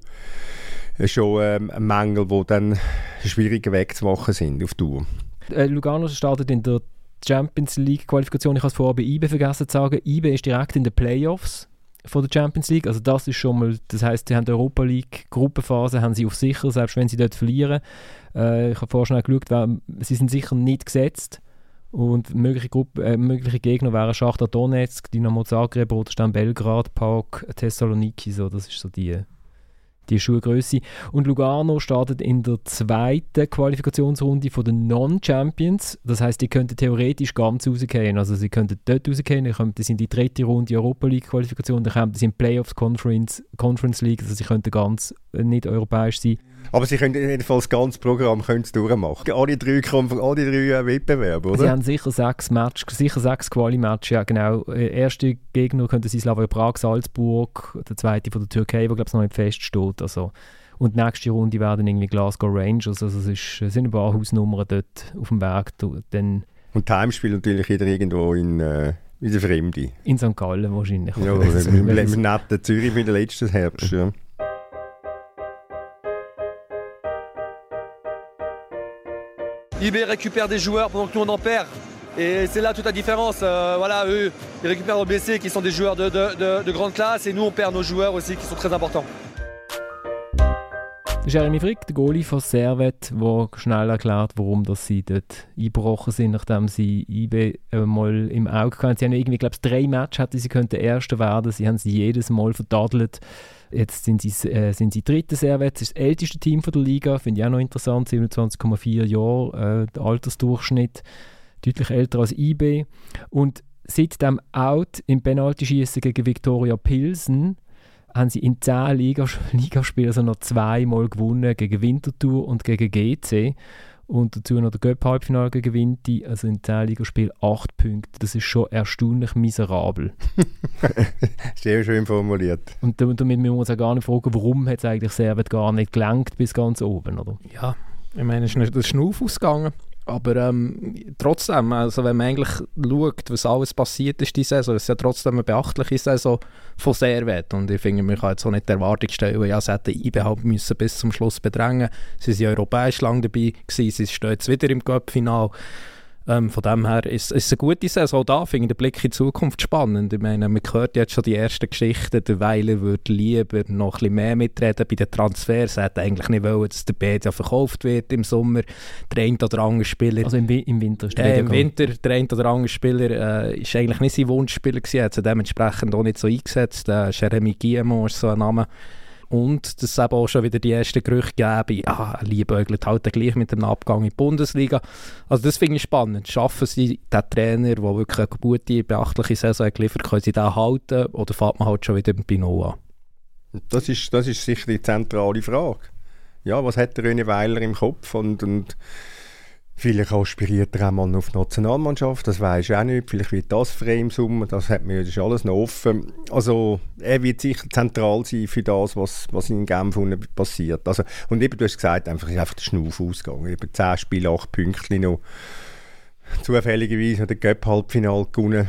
Mängel, die dann schwieriger wegzumachen sind auf Tour. Lugano startet in der Champions League Qualifikation. Ich habe es vorher bei IBE vergessen zu sagen. IBE ist direkt in den Playoffs von der Champions League. Also das ist schon mal, das heisst, sie haben die Europa League Gruppenphase, haben sie auf sicher, selbst wenn sie dort verlieren. Ich habe vorher schon geschaut, sie sind sicher nicht gesetzt. Und mögliche Gegner wären Schachtar Donetsk, Dynamo Zagreb, Roter Stern Belgrad, PAOK Thessaloniki. So, das ist so die Schuhgröße. Und Lugano startet in der zweiten Qualifikationsrunde von den Non-Champions. Das heisst, die könnten theoretisch ganz rausgehen. Also sie könnten dort rausgehen, dann kommen sie in die dritte Runde Europa League Qualifikation, dann kommen sie in Playoffs Conference League, also sie könnten ganz nicht europäisch sein. Aber sie können jedenfalls das ganze Programm durchmachen. Alle drei Wettbewerbe, oder? Sie haben sicher 6 Quali-Matches, ja genau. Erste Gegner könnten sie Slavia Prag, Salzburg, der zweite von der Türkei, der glaube ich noch nicht feststeht. Also. Und die nächste Runde werden irgendwie Glasgow Rangers, also es sind ein paar Hausnummern dort auf dem Weg. Dann und die Heimspiel natürlich wieder irgendwo in der Fremde. In St. Gallen wahrscheinlich. Ja, mit netten Zürich wie der letzten Herbst, ja. IB récupère des joueurs pendant que nous on en perd. Et c'est là toute la différence. Voilà, eux, ils récupèrent nos blessés qui sont des joueurs de grande classe et nous on perd nos joueurs aussi qui sont très importants. Jeremy Frick, der Goalie von Servette, der schnell erklärt, warum sie dort eingebrochen sind, nachdem sie IB mal im Auge hatten. Sie haben irgendwie, glaube ich, 3 Matches, hätten sie könnten Erster werden. Sie haben sie jedes Mal vertadelt. Jetzt sind sie dritte Servette. Das ist das älteste Team der Liga. Finde ich auch noch interessant. 27,4 Jahre, der Altersdurchschnitt. Deutlich älter als IB. Und seit dem Out im Penaltyschießen gegen Viktoria Pilsen haben sie in 10 Ligaspielen also noch 2-mal gewonnen, gegen Winterthur und gegen GC. Und dazu noch der Göpp-Halbfinale gegen Vinti, also in 10 Ligaspielen 8 Punkte. Das ist schon erstaunlich miserabel. Sehr schön formuliert. Und damit müssen wir uns auch gar nicht fragen, warum hat es eigentlich Servette gar nicht gelangt bis ganz oben, oder? Ja, Ich meine, es ist nicht der Schnuff ausgegangen. Aber trotzdem, also wenn man eigentlich schaut, was alles passiert ist diese Saison, es ist ja trotzdem eine beachtliche Saison von Servette. Und ich finde, man kann jetzt auch nicht die Erwartung stellen, ja, sie hätten IB müssen bis zum Schluss bedrängen. Sie sind europäisch lang dabei gewesen, sie stehen jetzt wieder im Cup-Final. Von dem her ist es eine gute Saison. Auch da finde ich den Blick in die Zukunft spannend. Ich meine, man hört jetzt schon die ersten Geschichten, der Weiler würde lieber noch ein bisschen mehr mitreden bei den Transfers. Er hätte eigentlich nicht wollen, dass der Bedia verkauft wird im Sommer. Der ein oder andere Spieler... Also im Winter? Im Winter, der ein oder andere Spieler ist eigentlich nicht sein Wunschspieler gewesen. Er hat sich dementsprechend auch nicht so eingesetzt. Jeremy Guillemot ist so ein Name. Und dass es eben auch schon wieder die ersten Gerüchte gäbe, liebäugelt halt gleich mit dem Abgang in die Bundesliga. Also das finde ich spannend. Schaffen sie den Trainer, der wirklich eine gute, beachtliche Saison geliefert hat, können sie den halten oder fährt man halt schon wieder bei Null an? Das ist sicher die zentrale Frage. Ja, was hat der René Weiler im Kopf? Und vielleicht aspiriert er auch mal auf die Nationalmannschaft, das weisst du auch nicht. Vielleicht wird das frei im Sommer, das ist alles noch offen. Also er wird sicher zentral sein für das, was in Genf passiert. Also, und eben, du hast gesagt, ist einfach der Schnuff ausgegangen. Eben 10 Spiele, 8 Punkte noch. Zufälligerweise hat der Cup-Halbfinale gewonnen.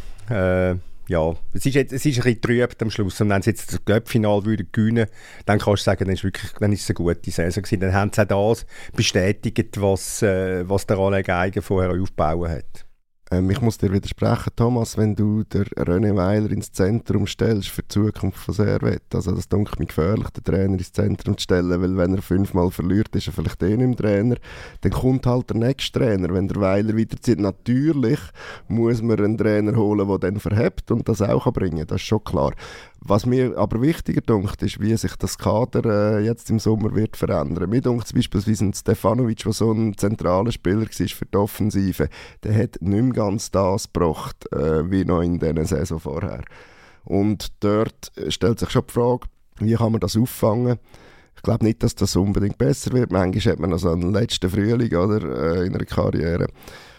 Ja, es ist ein bisschen trüb am Schluss. Und wenn sie jetzt das Cup-Final gewinnen, dann kannst du sagen, dann ist es eine gute Saison gewesen. Dann haben sie auch das bestätigt, was der Alain Geiger vorher aufgebaut hat. Ich muss dir widersprechen, Thomas, wenn du den René Weiler ins Zentrum stellst für die Zukunft von Servette. Also das dunkelt mir gefährlich, den Trainer ins Zentrum zu stellen, weil wenn er 5-mal verliert, ist er vielleicht nicht mehr Trainer. Dann kommt halt der nächste Trainer, wenn der Weiler weiterzieht. Natürlich muss man einen Trainer holen, der dann verhebt und das auch bringen kann, das ist schon klar. Was mir aber wichtiger dünkt, ist, wie sich das Kader jetzt im Sommer wird verändern. Mir dünkt beispielsweise ein Stefanovic, der so ein zentraler Spieler war für die Offensive, der hat nicht mehr ganz das gebracht, wie noch in dieser Saison vorher. Und dort stellt sich schon die Frage, wie kann man das auffangen? Ich glaube nicht, dass das unbedingt besser wird. Manchmal hat man noch so einen letzten Frühling oder, in einer Karriere.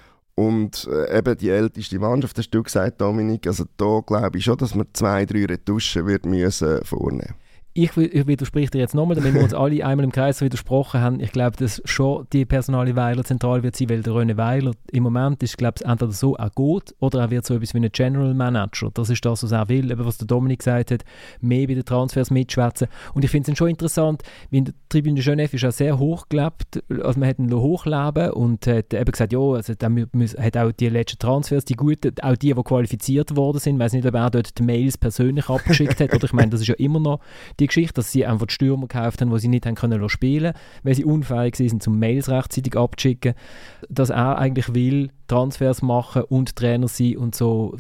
Und eben die älteste Mannschaft, hast du gesagt, Dominik, also da glaube ich schon, dass man 2-3 Retuschen wird müssen vornehmen. Ich widerspreche dir jetzt nochmal, damit wir uns alle einmal im Kreis widersprochen haben. Ich glaube, dass schon die Personalie Weiler zentral wird sein, weil der René Weiler im Moment ist, glaube ich, entweder so auch gut oder er wird so etwas wie ein General Manager. Das ist das, was er will, eben was der Dominik gesagt hat, mehr bei den Transfers mitschwätzen. Und ich finde es schon interessant, weil die Tribüne Genève ist auch sehr hochgelebt, also man hat ihn hochleben und hat eben gesagt, ja, also hat auch die letzten Transfers, die guten, auch die qualifiziert worden sind, ich weiss nicht, ob er dort die Mails persönlich abgeschickt hat, oder ich meine, das ist ja immer noch die Geschichte, dass sie einfach die Stürmer gekauft haben, die sie nicht haben können spielen, weil sie unfähig waren, zum Mails rechtzeitig abzuschicken, dass er eigentlich will Transfers machen und Trainer sein und so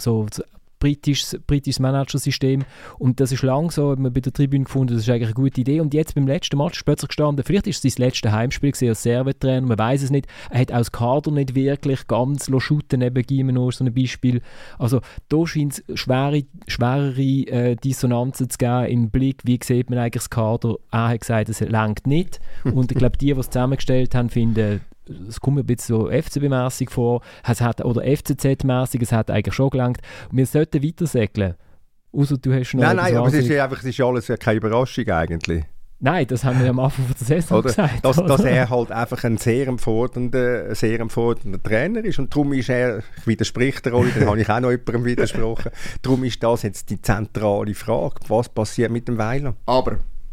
britisches Managersystem. Und das ist lang so, hat man bei der Tribüne gefunden, das ist eigentlich eine gute Idee. Und jetzt beim letzten Match ist plötzlich gestanden, vielleicht ist es sein letztes Heimspiel als Servette-Trainer, man weiß es nicht. Er hat auch das Kader nicht wirklich ganz shooten, neben Guillemot, so ein Beispiel. Also da scheint es schwerere Dissonanzen zu geben im Blick, wie sieht man eigentlich das Kader. Er hat gesagt, es reicht nicht. Und ich glaube, die es zusammengestellt haben, finden, es kommt mir ein bisschen so FCB-mässig vor, oder FCZ-mässig, es hat eigentlich schon gelangt. Wir sollten weiter segeln. Ausser du hast noch nein, aber es ist alles keine Überraschung eigentlich. Nein, das haben wir am Anfang der Saison gesagt. Dass er halt einfach ein sehr empfordernder Trainer ist und darum ist er, ich widerspreche der Rolle, dann habe ich auch noch jemandem widersprochen, darum ist das jetzt die zentrale Frage, was passiert mit dem Weiler? Aber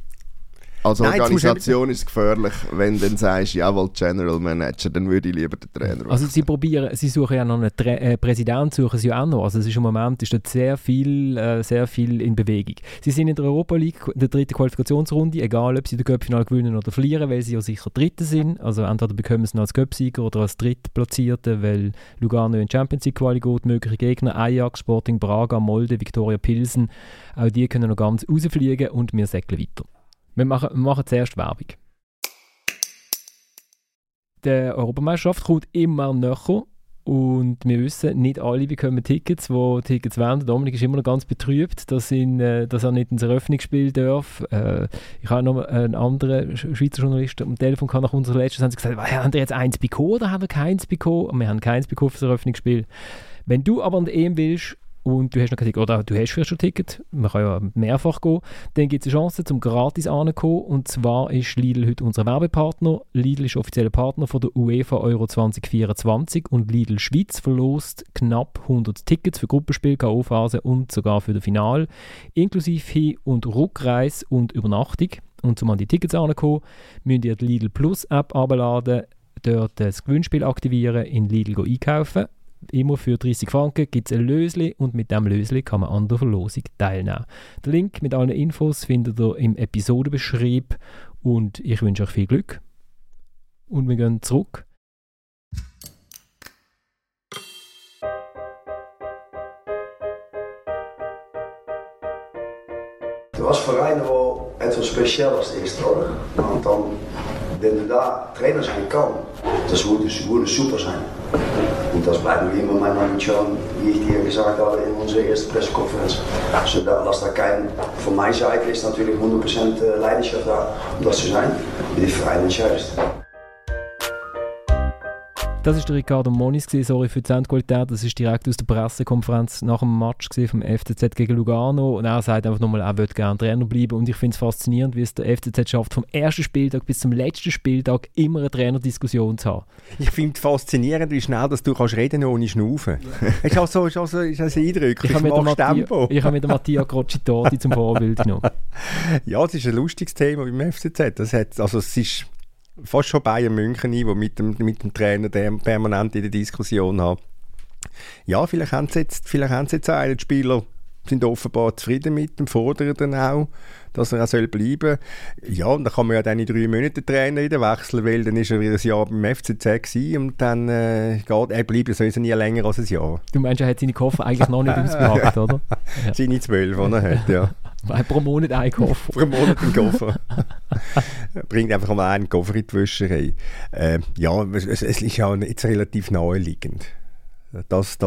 als Organisation ist es gefährlich, wenn du dann sagst, jawohl, General Manager, dann würde ich lieber den Trainer. Also sie suchen ja noch einen Präsidenten, suchen sie ja auch noch. Also es ist im Moment ist dort sehr viel in Bewegung. Sie sind in der Europa League, in der dritten Qualifikationsrunde, egal ob sie den Cup-Final gewinnen oder verlieren, weil sie ja sicher Dritte sind. Also entweder bekommen sie noch als Cup-Sieger oder als Drittplatzierte, weil Lugano in Champions League Quali geht, mögliche Gegner, Ajax, Sporting Braga, Molde, Viktoria Pilsen, auch die können noch ganz rausfliegen und wir segeln weiter. Wir machen zuerst Werbung. Die Europameisterschaft kommt immer näher und wir wissen, nicht alle bekommen Tickets, die Tickets wollen. Dominik ist immer noch ganz betrübt, dass er nicht ins Eröffnungsspiel darf. Ich habe noch einen anderen Schweizer Journalist am Telefon nach unserer letzten haben sie gesagt, haben ihr jetzt eins bekommen oder haben wir keins bekommen? Und wir haben keins bekommen für das Eröffnungsspiel. Wenn du aber an der EM willst, und du hast noch kein Ticket, oder du hast vielleicht schon ein Ticket, man kann ja mehrfach gehen, dann gibt es eine Chance, zum gratis anzukommen, und zwar ist Lidl heute unser Werbepartner. Lidl ist offizieller Partner von der UEFA Euro 2024 und Lidl Schweiz verlost knapp 100 Tickets für Gruppenspiel, K.O.-Phase und sogar für das Finale, inklusive Hin- und Rückreise und Übernachtung. Und um an die Tickets anzukommen, müsst ihr die Lidl Plus App herunterladen, dort das Gewinnspiel aktivieren, in Lidl einkaufen. Immer für 30 Franken gibt es ein Lösli und mit diesem Lösli kann man an der Verlosung teilnehmen. Den Link mit allen Infos findet ihr im Episodenbeschrieb und ich wünsche euch viel Glück. Und wir gehen zurück. Als Verein wel etwas Spezielles ist, oder? Und dann, wenn du da Trainer sein kann, das würde super sein. Und das bleibt wie immer mein Manager, wie ich dir gesagt habe in unserer ersten Pressekonferenz. Also dass da kein, von meiner Seite ist natürlich 100% Leidenschaft da, um das zu sein, wie die Verein entscheidet. Das war der Ricardo Moniz, sorry für die Soundqualität, das ist direkt aus der Pressekonferenz nach dem Match vom FCZ gegen Lugano und er sagt einfach nochmal, er würde gerne Trainer bleiben und ich finde es faszinierend, wie es der FCZ schafft, vom ersten Spieltag bis zum letzten Spieltag immer eine Trainerdiskussion zu haben. Ich finde es faszinierend, wie schnell dass du kannst reden ohne Schnaufen. Ist also eindrücklich, ich habe mit dem Mattia Crocitati zum Vorbild genommen. Ja, es ist ein lustiges Thema beim FCZ. Es ist fast schon Bayern München ein, der mit dem Trainer permanent in der Diskussion hat. Ja, vielleicht haben sie jetzt einen. Die Spieler sind offenbar zufrieden mit dem, fordern dann auch, dass er auch bleiben soll. Ja, und dann kann man ja dann in 3 Monaten den Trainer wieder wechseln, weil dann ist er wieder ein Jahr beim FCZ gewesen und dann er bleibt sowieso nie länger als ein Jahr. Du meinst, er hat seine Koffer eigentlich noch nicht ausgepackt, oder? Ja. Seine 12, die er hat, ja. Pro Monat einen Koffer. Pro Monat einen Koffer. Bringt einfach mal einen Koffer in die Wäscherei. Ja, es ist ja jetzt relativ naheliegend, dass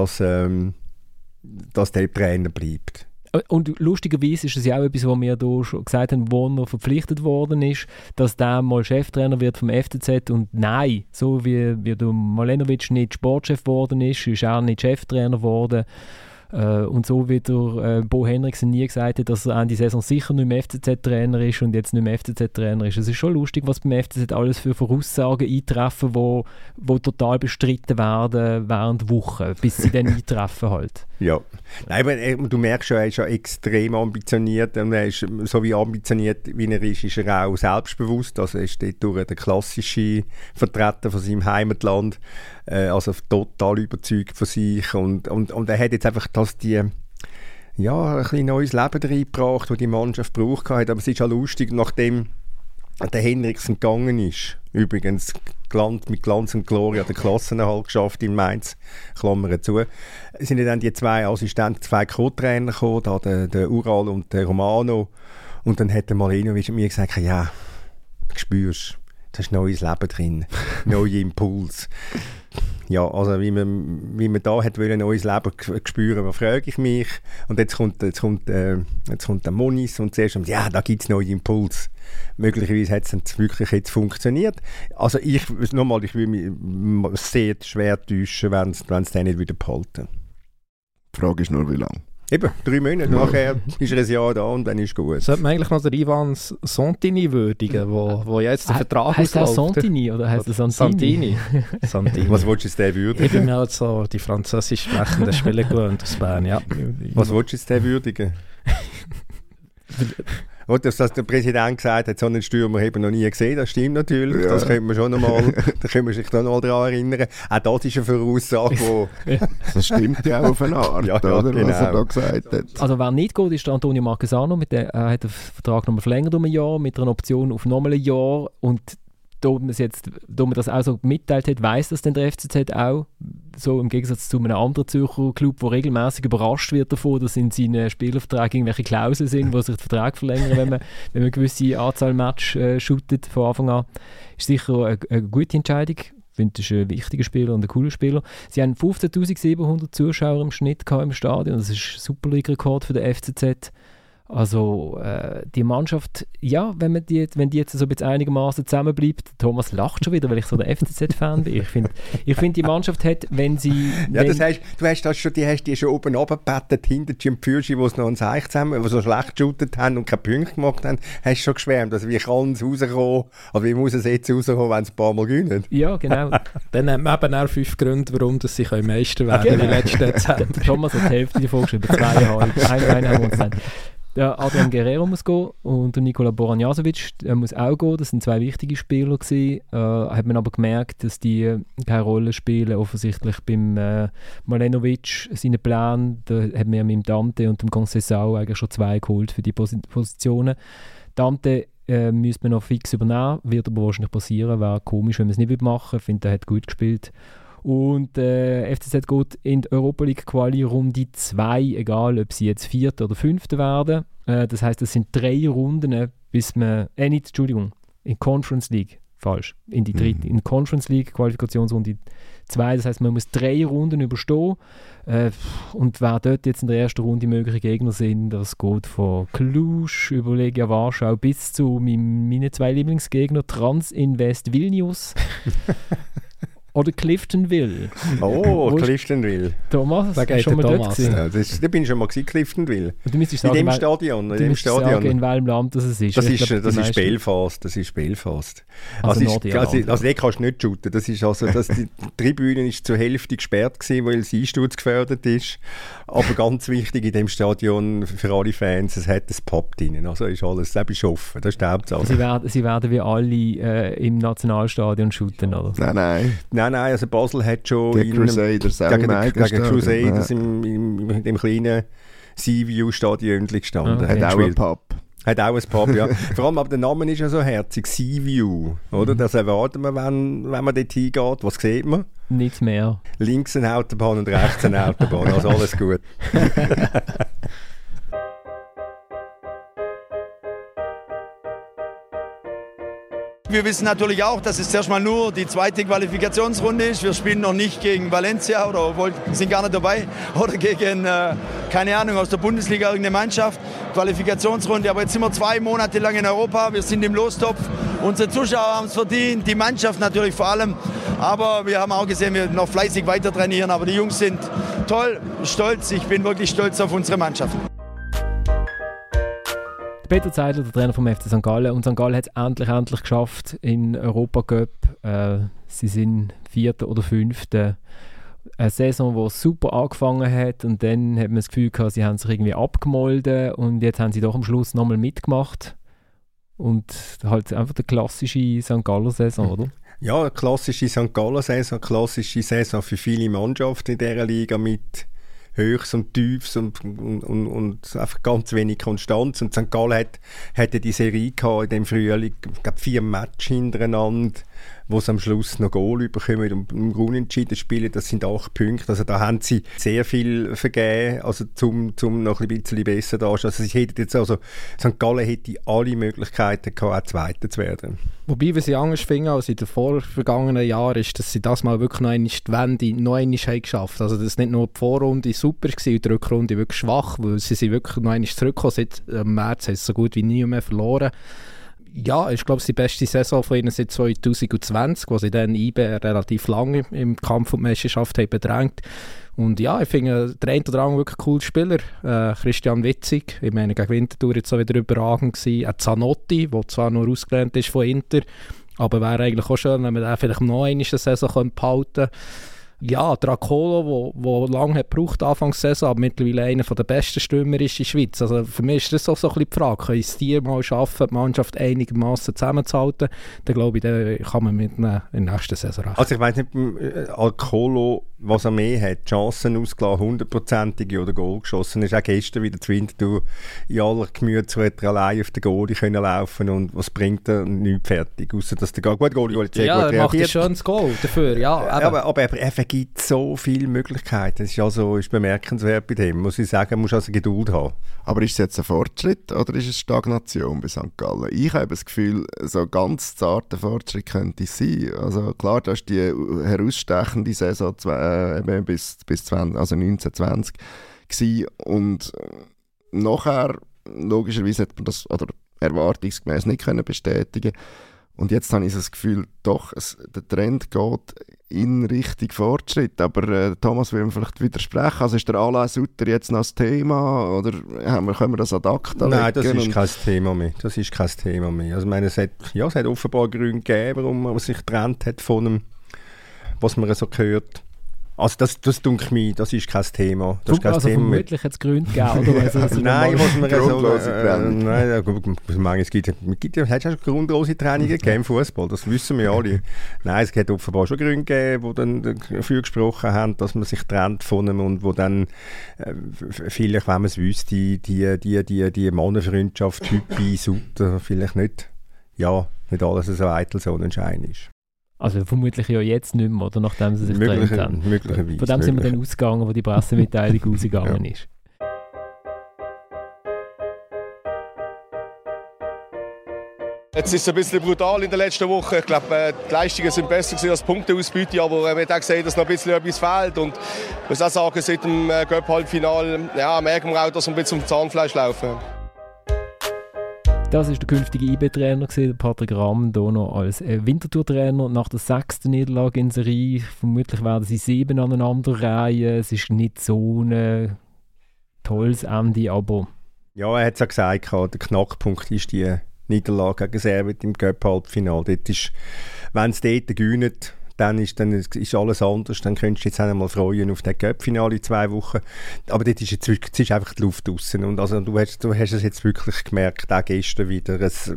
der Trainer bleibt. Und lustigerweise ist es ja auch etwas, was wir hier schon gesagt haben, wo er verpflichtet worden ist, dass der mal Cheftrainer wird vom FCZ und nein, so wie der Malenovic nicht Sportchef geworden ist er nicht Cheftrainer geworden. Und so wie der Bo Henriksen nie gesagt hat, dass er Ende Saison sicher nicht mehr FCZ-Trainer ist und jetzt nicht mehr FCZ-Trainer ist. Es ist schon lustig, was beim FCZ alles für Voraussagen eintreffen, wo total bestritten werden während Wochen, bis sie dann eintreffen halt. Ja, nein, aber du merkst schon, er ist ja extrem ambitioniert und er ist so wie ambitioniert, wie er ist er auch selbstbewusst. Also er ist dort durch der klassische Vertreter von seinem Heimatland, also total überzeugt von sich und er hat jetzt einfach ein bisschen neues Leben reingebracht, das die Mannschaft braucht hat. Aber es ist auch lustig, nachdem der Henriksen gegangen ist, übrigens mit Glanz und Gloria den Klassenerhalt geschafft in Mainz, Klammern zu, sind dann die 2 Assistenten, 2 Co-Trainer gekommen, da der Ural und der Romano. Und dann hat der Malenovic mir gesagt, ja, du spürst, da ist neues Leben drin, neue Impuls. Ja, also wie man da hat ein neues Leben spüren, frage ich mich. Und jetzt kommt der Moniz und zuerst ja, da gibt es neue Impuls. Möglicherweise hat es wirklich jetzt funktioniert. Also ich würde mich sehr schwer täuschen, wenn es den nicht wieder behalten. Die Frage ist nur, wie lange. Eben, 3 Monate nachher ist er ein Jahr da und dann ist gut. Sollte man eigentlich noch den Ivan Santini würdigen, wo jetzt der Vertrag heißt er Santini oder heißt er Santini? Santini. Was willst du jetzt den würdigen? Ich bin mir halt so die französisch sprechenden Spieler gewöhnt aus Bern, ja. Was willst du jetzt den würdigen? Und dass der Präsident gesagt hat, so einen Stürmer haben wir noch nie gesehen, das stimmt natürlich. Ja. Das könnte man schon einmal, da können wir sich dann noch daran erinnern. Auch das ist eine Voraussage, wo... Das stimmt ja auch auf eine Art, ja, oder? Genau. Was er da gesagt hat. Also wer nicht geht, ist der Antonio Marquesano. Er hat den Vertrag nochmal verlängert um ein Jahr, mit einer Option auf nochmal ein Jahr. Und da man das auch so mitteilt hat, weiss das dann der FCZ auch. So im Gegensatz zu einem anderen Zürcher Club, der regelmäßig überrascht wird davon, dass in seinen Spielerverträgen irgendwelche Klauseln sind, wo sich der Vertrag verlängern, wenn man eine gewisse Anzahl Match shootet von Anfang an. Ist sicher eine gute Entscheidung. Ich finde, das ist ein wichtiger Spieler und ein cooler Spieler. Sie haben 15'700 Zuschauer im Schnitt im Stadion. Das ist ein Superliga-Rekord für den FCZ. Also die Mannschaft, ja, wenn die jetzt so ein bisschen einigermaßen zusammenbleibt, Thomas lacht schon wieder, weil ich so der FCZ-Fan bin. Ich find, die Mannschaft hat, wenn sie... Ja, das heißt, du hast das schon, die schon oben runtergebettet, hinter Jim Pfürchi, wo sie noch ein Seich zusammen, die so schlecht geshootet haben und keine Punkte gemacht haben, hast du schon geschwärmt. Also wie kann es rauskommen, oder wie muss es jetzt rauskommen, wenn es ein paar Mal gewinnen? Ja, genau. Dann haben wir eben auch 5 Gründe, warum dass sie Meister werden in den letzten Dezember. Thomas hat die Hälfte davon geschrieben, 2,5. Einen haben wir uns gesagt. Der Adrian Guerrero muss gehen und der Nikola Boranjasovic muss auch gehen. Das sind 2 wichtige Spieler gewesen. Hat man aber gemerkt, dass die keine Rolle spielen. Offensichtlich beim Mladenovic seine Pläne, da hat man ja mit dem Dante und dem Conceição eigentlich schon 2 geholt für die Positionen. Dante müsste man noch fix übernehmen, wird aber wahrscheinlich passieren. Wäre komisch, wenn man es nicht machen würde. Ich finde, der hat gut gespielt. Und FCZ geht in die Europa League Quali Runde 2, egal ob sie jetzt 4. oder 5. werden. Das heisst, es sind 3 Runden, bis man... in Conference League, falsch. In die dritte, in Conference League Qualifikationsrunde 2. Das heisst, man muss 3 Runden überstehen. Und wer dort jetzt in der ersten Runde mögliche Gegner sind, das geht von Cluj über Legia Warschau bis zu meinen 2 Lieblingsgegner, Transinvest Vilnius. Oder Cliftonville. Oh, Cliftonville. Thomas, da hast du schon mal Thomas. dort gesehen? Da bin ich schon mal gewesen, Cliftonville. Und du müsstest sagen, in dem Stadion. in welchem Land das ist. Das ist Belfast. Das ist Belfast. Also dort kannst du nicht shooten. Die Tribüne ist zur Hälfte gesperrt gewesen, weil es Einsturz gefährdet ist. Aber ganz wichtig in dem Stadion für alle Fans, es hat ein Pub drin. Also ist alles, das ist offen. Das ist die Hauptsache. Sie werden wie alle im Nationalstadion shooten, oder? Nein, also Basel hat schon die Crusaders gegen Crusaders in dem kleinen Seaview-Stadion gestanden. Hat auch einen Pub. Hat auch ein Pub, ja. Vor allem, aber der Name ist ja so herzig, Seaview, oder? Das erwarten wir, wenn man dort hingeht. Was sieht man? Nichts mehr. Links eine Autobahn und rechts eine Autobahn, also alles gut. Wir wissen natürlich auch, dass es zuerst mal nur die 2. Qualifikationsrunde ist. Wir spielen noch nicht gegen Valencia oder sind gar nicht dabei oder gegen, keine Ahnung, aus der Bundesliga irgendeine Mannschaft. Qualifikationsrunde, aber jetzt sind wir 2 Monate lang in Europa. Wir sind im Lostopf. Unsere Zuschauer haben es verdient, die Mannschaft natürlich vor allem. Aber wir haben auch gesehen, wir noch fleißig weiter trainieren. Aber die Jungs sind toll, stolz. Ich bin wirklich stolz auf unsere Mannschaft. Peter Zeidler, der Trainer vom FC St. Gallen. Und St. Gallen hat es endlich geschafft in Europa Cup. Sie sind 4. oder 5. Eine Saison, die super angefangen hat und dann hat man das Gefühl gehabt, sie haben sich irgendwie abgemolden und jetzt haben sie doch am Schluss nochmal mitgemacht. Und halt einfach die klassische St. Galler Saison, oder? Ja, eine klassische St. Galler Saison, klassische Saison für viele Mannschaften in dieser Liga mit Höchst und Tiefs und einfach ganz wenig Konstanz. Und St. Gallen hatte die Serie gehabt in dem Frühling, ich glaube 4 Matches hintereinander, wo sie am Schluss noch Goal bekommen und im Unentschieden spielen. Das sind 8 Punkte. Also da haben sie sehr viel vergeben, also zum noch ein bisschen besser da. Also St. Gallen hätte alle Möglichkeiten gehabt, auch Zweiter zu werden. Wobei, was ich anders finde als in den vergangenen Jahren, ist, dass sie das mal wirklich noch einmal die Wende noch einmal haben geschafft. Also dass nicht nur die Vorrunde super war und die Rückrunde wirklich schwach, weil sie sind wirklich noch einmal zurückgekommen. Seit März haben sie so gut wie nie mehr verloren. Ja, ich glaube, es ist die beste Saison von ihnen seit 2020, wo sie dann IB relativ lange im Kampf um die Meisterschaft haben bedrängt. Und ja, ich finde der eine oder andere wirklich cooler Spieler. Christian Witzig, ich meine, gegen Winterthur jetzt auch wieder überragend gewesen. Zanotti, der zwar nur ausgelernt ist von Inter, aber wäre eigentlich auch schön, wenn man den vielleicht noch eine Saison behalten könnte. Ja, Dracolo, der lange hat gebraucht, Anfangssaison, aber mittlerweile einer der besten Stürmer ist in der Schweiz. Also für mich ist das auch so ein bisschen die Frage, können es die mal schaffen, die Mannschaft einigermaßen zusammenzuhalten, dann glaube ich, dann kann man mit ihnen in der nächsten Saison rechnen. Also ich weiss nicht, Alcolo, was er mehr hat, Chancen ausgelassen, 100%ige oder Goal geschossen, ist auch gestern wieder zu Winterthur in aller Gemütsruhe allein auf den Goalie können laufen und was bringt er? Nichts fertig, außer dass der Goalie sehr ja, gut er macht ein schönes Goal dafür, ja. Aber er gibt so viele Möglichkeiten. Das ist bemerkenswert bei dem. Muss ich sagen, man muss also Geduld haben. Aber ist es jetzt ein Fortschritt oder ist es Stagnation bei St. Gallen? Ich habe das Gefühl, so ganz zarter Fortschritt könnte es sein. Also klar, das ist die herausstechende Saison bis 1920 gewesen. Und nachher logischerweise hat man das oder erwartungsgemäß nicht können bestätigen. Und jetzt habe ich das Gefühl, doch, der Trend geht in Richtung Fortschritt. Aber Thomas will mir vielleicht widersprechen. Also ist der Alain Sutter jetzt noch das Thema oder können wir das ad acta legen? Nein, das ist kein Thema mehr. Das ist kein Thema mehr. Also, ich meine, es hat offenbar Gründe gegeben, warum man sich getrennt hat von dem, was man so gehört. Also das denke ich, das ist kein Thema. Das ist kein Thema. Vermutlich hat es Gründe gegeben, oder? Also, nein, was man es gibt ja schon grundlose Trainingen gegeben im Fußball, das wissen wir alle. Nein, es hat offenbar schon Gründe gegeben, die dann dafür gesprochen haben, dass man sich trennt von ihm und wo dann vielleicht, wenn man es wüsste, die Mannenfreundschaft typisch vielleicht nicht alles so eitel Sonnenschein ist. Also vermutlich ja jetzt nicht mehr, oder? Nachdem sie sich getrennt haben. Möglicherweise. Von dem sind wir dann ausgegangen, wo die Pressemitteilung rausgegangen ist. Jetzt ist es ein bisschen brutal in der letzten Woche. Ich glaube, die Leistungen sind besser gewesen als Punkteausbeute, aber man hat auch gesehen, dass noch ein bisschen etwas fehlt. Und ich muss auch sagen, seit dem Cup-Halbfinale merken wir auch, dass wir ein bisschen zum Zahnfleisch laufen. Das war der künftige IB-Trainer, Patrick Ramm, hier noch als Winterthur-Trainer nach der 6. Niederlage in Serie. Vermutlich werden sie 7 aneinander reihen. Es ist nicht so ein tolles Ende, aber... Ja, er hat es ja gesagt, der Knackpunkt ist die Niederlage gegen Servet im Cup-Halbfinale. Wenn es dort gewinnt, dann ist alles anders. Dann könntest du jetzt auch mal freuen auf das Cup-Finale in 2 Wochen. Aber dort ist jetzt einfach die Luft draussen. Und also, du hast es jetzt wirklich gemerkt, auch gestern wieder. Es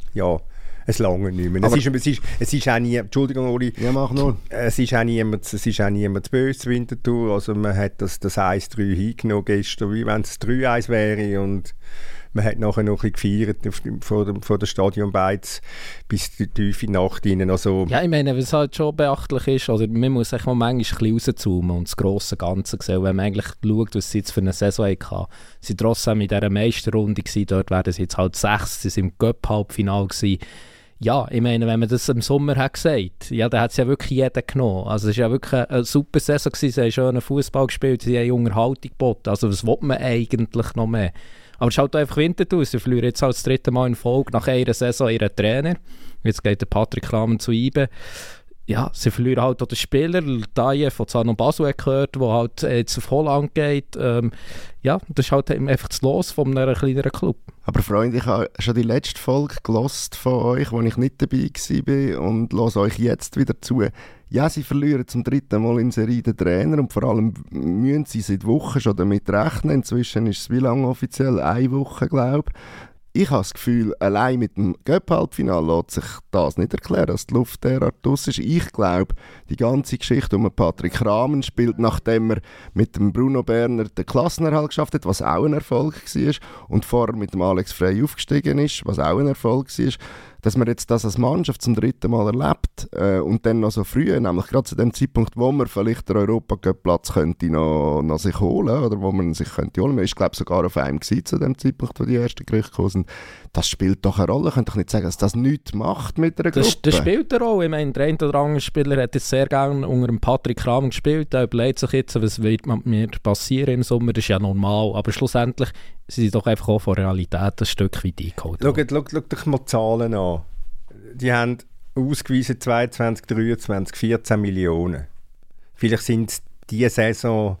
lange nicht mehr. Es ist auch nie, Entschuldigung, Oli. Ja, mach nur. Es ist auch niemand böse, Winterthur. Also man hat das 1-3 hingenommen gestern, wie wenn es 3-1 wäre. Und man hat nachher noch ein bisschen gefeiert vor der Stadionbeiz bis die tiefe Nacht rein. Also ja, ich meine, was halt schon beachtlich ist, also man muss sich manchmal ein bisschen rauszoomen und das grosse Ganze sehen. Wenn man eigentlich schaut, was sie jetzt für eine Saison hatten, sie waren trotzdem in dieser Meisterrunde gewesen, dort werden sie jetzt halt 6, sie sind im Cup-Halbfinale gewesen. Ja, ich meine, wenn man das im Sommer hat gesagt, ja, dann hat es ja wirklich jeder genommen. Also es war ja wirklich eine super Saison gewesen, sie haben schönen Fußball gespielt, sie haben Unterhaltung geboten. Also was will man eigentlich noch mehr? Aber es ist halt einfach Winterthur. Sie verlieren jetzt halt das 3. Mal in Folge nach einer Saison ihren Trainer. Jetzt geht der Patrick Ramm zu IBE. Ja, sie verlieren halt auch den Spieler, Taye von Zano Basel gehört, der halt jetzt auf Holland geht. Ja, das ist halt einfach das Los von einem kleineren Club. Aber Freunde, ich habe schon die letzte Folge gehört von euch, wo ich nicht dabei war und höre euch jetzt wieder zu. Ja, sie verlieren zum 3. Mal in Serie den Trainer und vor allem müssen sie seit Wochen schon damit rechnen. Inzwischen ist es wie lange offiziell? 1 Woche, glaube ich. Ich habe das Gefühl, allein mit dem Cup-Halbfinale lässt sich das nicht erklären, dass die Luft derart aus ist. Ich glaube, die ganze Geschichte um Patrick Rahmen spielt, nachdem er mit dem Bruno Berner den Klassenerhalt geschafft hat, was auch ein Erfolg war, und vorher mit dem Alex Frey aufgestiegen ist, was auch ein Erfolg war, dass man jetzt das als Mannschaft zum 3. Mal erlebt und dann noch so früh, nämlich gerade zu dem Zeitpunkt, wo man vielleicht den Europacup-Platz könnte noch sich holen oder wo man sich könnte holen. Man war, glaube ich, sogar auf einem zu dem Zeitpunkt, wo die ersten Gerüchte gekommen sind. Das spielt doch eine Rolle. Ich könnte doch nicht sagen, dass das nichts macht mit einer Gruppe. Das spielt eine Rolle. Ich meine, der eine oder andere Spieler hat jetzt sehr gerne unter dem Patrick Rahmen gespielt. Er überlegt sich jetzt, was wird mit mir passieren im Sommer. Das ist ja normal. Aber schlussendlich sind sie doch einfach auch von Realität ein Stück weit eingeholt. Schau doch mal die Zahlen an. Die haben ausgewiesen 22, 23, 14 Millionen. Vielleicht sind es diese Saison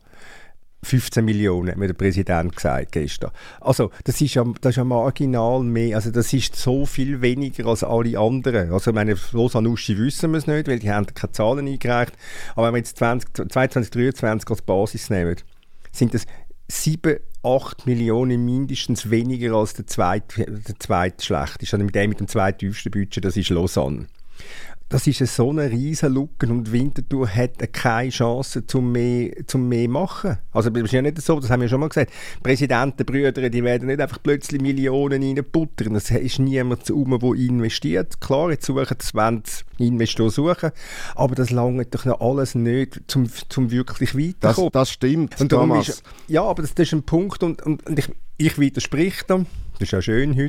15 Millionen, hat mir der Präsident gesagt gestern. Also das ist ja marginal mehr, also das ist so viel weniger als alle anderen. Also ich meine, Lausanne-Uschi wissen wir es nicht, weil die haben keine Zahlen eingereicht. Aber wenn wir jetzt 22, 23 als Basis nehmen, sind das 7, 8 Millionen mindestens weniger als der zweitschlechteste. Also mit dem zweittiefsten Budget, das ist Lausanne. Das ist so eine riesen Lücke und Winterthur hat keine Chance zum mehr machen. Also das ist ja nicht so, das haben wir schon mal gesagt. Präsidentenbrüder, die werden nicht einfach plötzlich Millionen reinbuttern. Es ist niemand der investiert. Klar, jetzt suchen sie, wenn sie Investoren suchen, aber das langt doch noch alles nicht, zum wirklich weiterkommen. Das stimmt, und Thomas. Ja, aber das ist ein Punkt und ich widerspreche Das ist ja schön heute.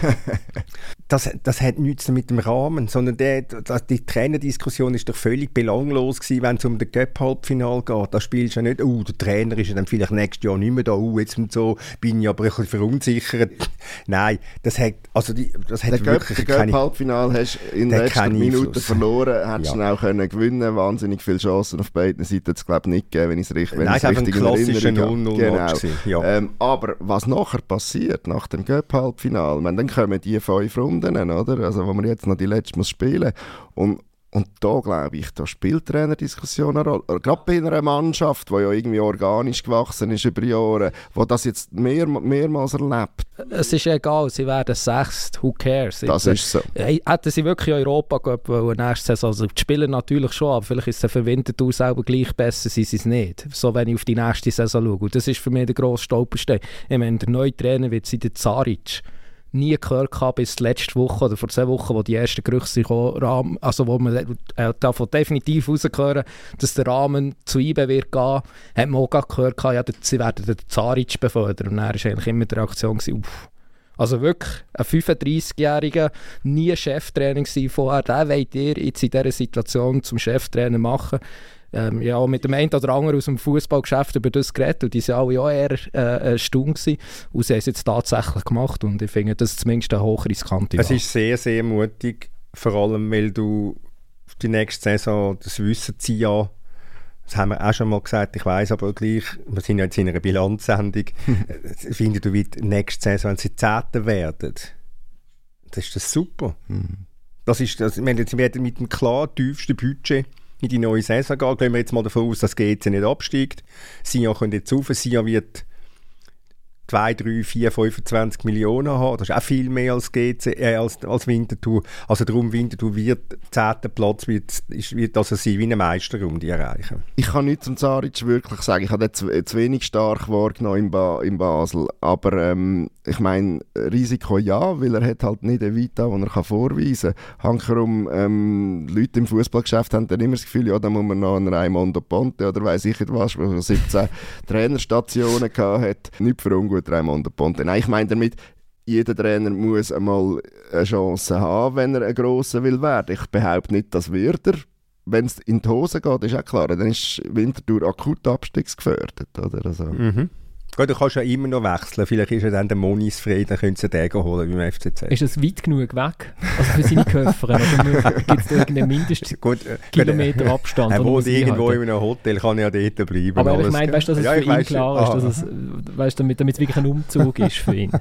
Das hat nichts mit dem Rahmen, sondern die Trainerdiskussion ist doch völlig belanglos gewesen, wenn es um den Cup-Halbfinale geht. Da spielst du ja nicht, der Trainer ist ja dann vielleicht nächstes Jahr nicht mehr da, jetzt und so, bin ich aber ein bisschen verunsichert. Nein, das hat wirklich keine... Cup-Halbfinale hast du in letzter Minute verloren, hättest du auch können gewinnen, wahnsinnig viele Chancen auf beiden Seiten hat es glaube ich nicht gegeben, wenn ich es richtig in Erinnerung habe. Genau. Aber was nachher passiert, nach dem Cup-Halbfinale, dann kommen die 5 Runden, oder? Also, wo man jetzt noch die letzte muss spielen muss. Und da glaube ich, da spielt Trainerdiskussion eine Rolle. Gerade bei einer Mannschaft, die ja irgendwie organisch gewachsen ist über Jahre, die das jetzt mehrmals erlebt. Es ist egal, sie werden 6. Who cares? Das ist so. Hätten sie wirklich Europa Cup nächste Saison, also die Spieler natürlich schon, aber vielleicht ist es für Winterthur selber gleich besser, sind sie es nicht. So, wenn ich auf die nächste Saison schaue. Und das ist für mich der grosse Stolperstein. Ich meine, der neue Trainer wird sein, der Zaric. Nie gehört habe bis letzte Woche oder vor 2 Wochen, wo die ersten Gerüchte kamen, also wo man davon definitiv rausgehört, dass der Rahmen zu IBE wird gehen, hat man auch gehört, ja, sie werden den Zaric befördern. Und dann war eigentlich immer die Reaktion, also wirklich, ein 35-Jähriger, nie Cheftrainer vorher, den wollt ihr jetzt in dieser Situation zum Cheftrainer machen. Ja, mit dem einen oder anderen aus dem Fußballgeschäft über das geredet und die waren alle auch eher stumm gewesen. Und sie haben es jetzt tatsächlich gemacht und ich finde, das ist zumindest eine hochriskante Wahl. Es ist sehr, sehr mutig, vor allem, weil du auf die nächste Saison das Wissen ziehst. Das haben wir auch schon mal gesagt, ich weiss aber gleich, wir sind ja jetzt in einer Bilanzsendung, ich finde, du wirst nächste Saison, wenn sie 10. werden, das ist das super. Ich meine, sie werden mit dem klar tiefsten Budget in die neue Saison gehen. Gehen wir jetzt mal davon aus, dass GC nicht absteigt. Sia kommt jetzt rauf. Sia wird 2, 3, 4, 25 Millionen haben. Das ist auch viel mehr als GC, als Winterthur. Also darum, Winterthur wird 10. Platz, wird also sie wie eine Meisterrunde erreichen. Ich kann nichts zum Zaric wirklich sagen. Ich habe den zu wenig stark wahrgenommen in Basel. Aber ich meine, Risiko ja, weil er hat halt nicht eine Vita, die er vorweisen kann. Hankerum, Leute im Fußballgeschäft haben dann immer das Gefühl, ja, da muss man noch einen Raimondo Ponte oder weiss ich was, der 17 Trainerstationen hatte. Nicht für ungut Raimondo Ponte. Nein, ich meine damit, jeder Trainer muss einmal eine Chance haben, wenn er ein grosser will werden. Ich behaupte nicht, das wird er. Wenn es in die Hose geht, ist auch klar, dann ist Winterthur akut abstiegsgefährdet. Oder? Also. Gut, du kannst ja immer noch wechseln. Vielleicht ist ja dann der Monis frei, dann könntest du den holen beim FCZ. Ist das weit genug weg? Also für seine Köpfe? Oder gibt es da irgendeinen Mindestkilometer Abstand? Er wohnt irgendwo in einem Hotel, kann ja dort bleiben. Aber ich meine, weißt du, dass es für ihn klar ist, dass es, weißt, damit es wirklich ein Umzug ist für ihn?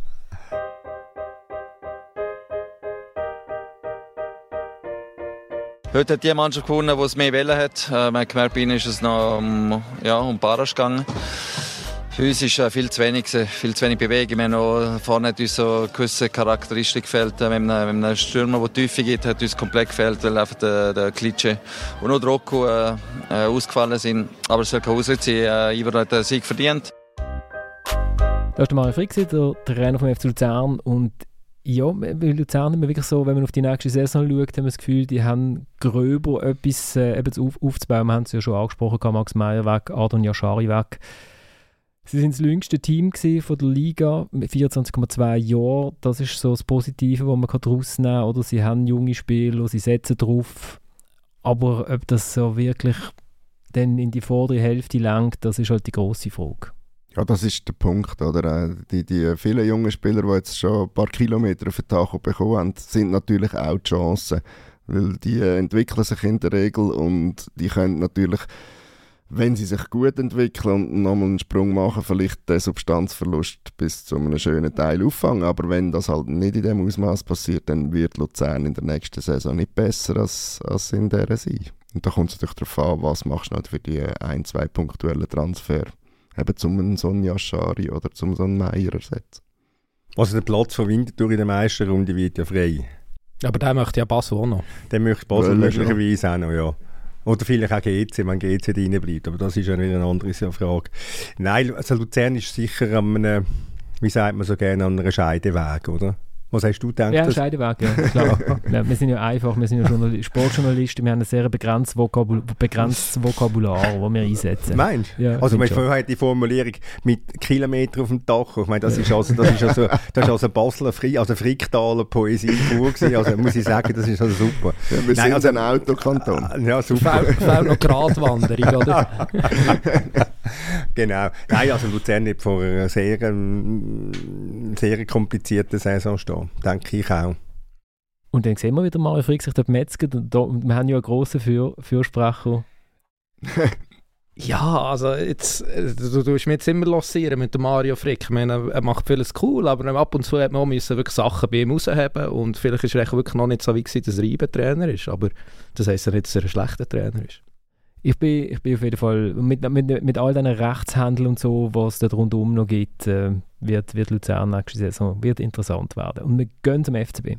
Heute hat die Mannschaft gewonnen, die es mehr Welle hat. Man hat gemerkt, bei ihnen ist es noch um Barrage gegangen. Für uns ist viel zu wenig Bewegung. Wir haben noch vorne hat uns so eine gewisse Charakteristik gefehlt. Wenn einem Stürmer, der Tiefe gibt, hat uns komplett gefehlt, weil einfach der Klitsche und auch der Rocco ausgefallen sind. Aber es soll kein Ausrede sein. Iver hat den Sieg verdient. Da ist der Mario Frick, der Trainer vom FC Luzern. Und ja, bei Luzern immer wirklich so, wenn man auf die nächste Saison schaut, haben wir das Gefühl, die haben gröber etwas aufzubauen. Wir haben es ja schon angesprochen, Max Meyer weg, Adon Yashari weg. Sie sind das jüngste Team von der Liga mit 24,2 Jahren. Das ist so das Positive, was man daraus nehmen kann. Oder sie haben junge Spieler, sie setzen drauf. Aber ob das so wirklich dann in die vordere Hälfte lenkt, das ist halt die grosse Frage. Ja, das ist der Punkt. Oder? Die vielen jungen Spieler, die jetzt schon ein paar Kilometer auf den Tag bekommen haben, sind natürlich auch die Chancen. Weil die entwickeln sich in der Regel und die können natürlich, wenn sie sich gut entwickeln und nochmal einen Sprung machen, vielleicht den Substanzverlust bis zu einem schönen Teil auffangen. Aber wenn das halt nicht in dem Ausmaß passiert, dann wird Luzern in der nächsten Saison nicht besser als in dieser sein. Und da kommt es natürlich darauf an, was machst du noch für die 1-2 punktuellen Transfer. Eben zum so einen Yashari oder zum so einen Meier ersetzen. Also der Platz von Winterthur in der Meisterrunde wird ja frei. Aber der möchte ja Basel auch noch. Der möchte Basel möglicherweise auch noch, ja. Oder vielleicht auch GC, wenn GC drin bleibt. Aber das ist ja nicht eine andere Frage. Nein, also Luzern ist sicher an einem, wie sagt man so gerne, an einem Scheideweg, oder? Was hast du gedacht? Ja, Scheideweg, ja, klar. Ja, wir sind ja einfach, wir sind ja Sportjournalisten, wir haben ein sehr begrenztes Vokabular, das wir einsetzen. Meinst du? Ja, also vorher die Formulierung mit Kilometer auf dem Dach, ich meine, das ist also Basler, Fricktaler Poesie pur gewesen, also muss ich sagen, das ist also super. Ja, wir sind ein Autokanton. Ja, super. Fehlt noch Gratwanderung, oder? Genau. Nein, also Luzern nicht vor einer sehr komplizierten Saison stehen. Denke ich auch. Und dann sehen wir wieder Mario Frick sich dort metzget und wir haben ja einen grossen Fürsprecher. Ja, also jetzt, du tust mich jetzt immer lancieren mit dem Mario Frick. Ich meine, er macht vieles cool, aber ab und zu hat man auch wirklich Sachen bei ihm rausheben und vielleicht ist er wirklich noch nicht so weit gewesen, dass er IBE-Trainer ist, aber das heisst ja nicht, dass er ein schlechter Trainer ist. Ich bin auf jeden Fall, mit all diesen Rechtshändeln und so, was es da rundherum noch gibt, wird Luzern nächste Saison interessant werden. Und wir gehen zum FCB.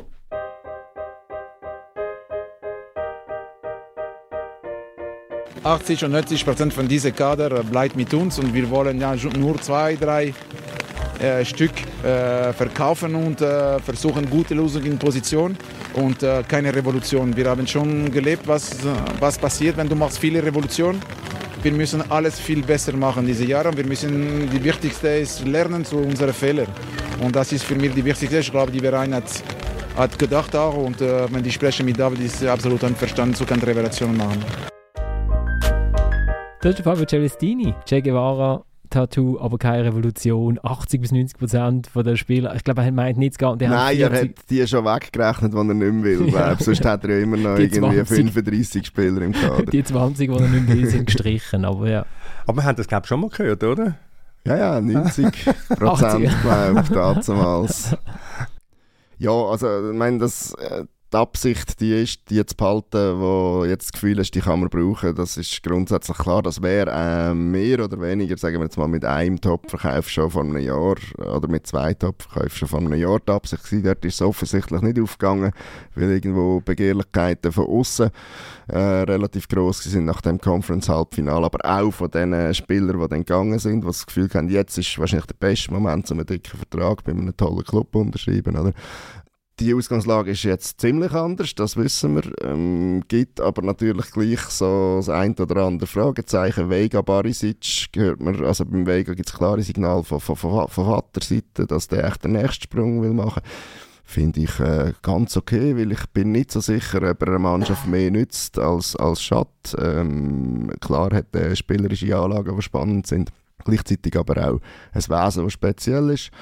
,80 und 90% von diesem Kader bleibt mit uns und wir wollen ja nur 2, 3 Stück verkaufen und versuchen gute Lösungen in Position und keine Revolution. Wir haben schon gelebt, was passiert, wenn du machst viele Revolutionen. Wir müssen alles viel besser machen diese Jahre. Die wichtigste ist lernen zu unseren Fehlern. Und das ist für mich die wichtigste. Ich glaube, die Verein hat gedacht auch und wenn ich spreche mit David, ist absolut einverstanden, so keine Revolution machen. Das ist der Fabio Celestini, Che Guevara, Tattoo, aber keine Revolution. 80-90% von den Spielern. Ich glaube, er meint nichts gar nicht. Nein, er hat die schon weggerechnet, die er nicht mehr will. Sonst hat er ja immer noch irgendwie 35 Spieler im Kader. Die 20, die er nicht mehr will, sind gestrichen. Aber ja. Aber wir haben das, glaube ich, schon mal gehört, oder? Ja, 90%, glaube ich, damals. Ja, also, ich meine, die Absicht, die zu behalten, wo jetzt das Gefühl ist, die kann man brauchen, das ist grundsätzlich klar. Das wäre mehr oder weniger, sagen wir jetzt mal, mit einem Top-Verkauf schon vor einem Jahr oder mit 2 Top-Verkäufen schon vor einem Jahr die Absicht gewesen. Dort ist es offensichtlich nicht aufgegangen, weil irgendwo Begehrlichkeiten von außen relativ gross sind nach dem Conference-Halbfinale, aber auch von den Spielern, die dann gegangen sind, die das Gefühl haben, jetzt ist wahrscheinlich der beste Moment, um einen dicken Vertrag bei einem tollen Club zu unterschreiben, oder? Die Ausgangslage ist jetzt ziemlich anders, das wissen wir. Gibt aber natürlich gleich so das ein oder andere Fragezeichen. Vega Barisic hört man, also beim Vega gibt es klare Signale von Vaterseite, dass der echt den nächsten Sprung will machen. Finde ich ganz okay, weil ich bin nicht so sicher, ob er eine Mannschaft mehr nützt als Schatt. Klar hat er spielerische Anlagen, die spannend sind, gleichzeitig aber auch ein Wesen, das speziell ist.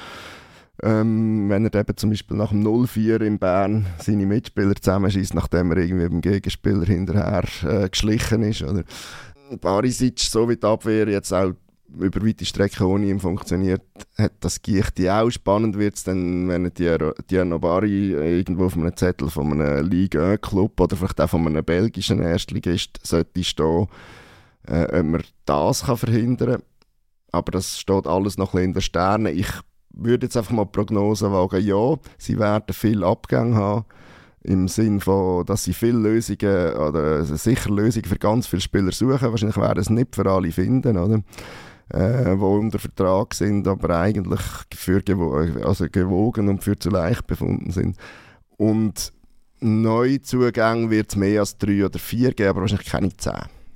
Wenn er eben zum Beispiel nach dem 0-4 in Bern seine Mitspieler zusammenschießt, nachdem er irgendwie beim Gegenspieler hinterher geschlichen ist. Oder Barisic, so wie die Abwehr jetzt auch über weite Strecken ohne ihn funktioniert, hat das Gichte auch. Spannend wird es dann, wenn Diano Bari irgendwo auf einem Zettel von einem Ligue 1 Club oder vielleicht auch von einem belgischen Erstligist sollte stehen, ob man das kann verhindern kann. Aber das steht alles noch ein bisschen in den Sternen. Ich würde jetzt einfach mal Prognosen wagen, ja, sie werden viel Abgänge haben, im Sinne von, dass sie viele Lösungen oder sicher Lösungen für ganz viele Spieler suchen. Wahrscheinlich werden es nicht für alle finden, oder? Die unter Vertrag sind, aber eigentlich für gewogen und für zu leicht befunden sind. Und Neuzugänge wird es mehr als 3 oder 4 geben, aber wahrscheinlich keine 10.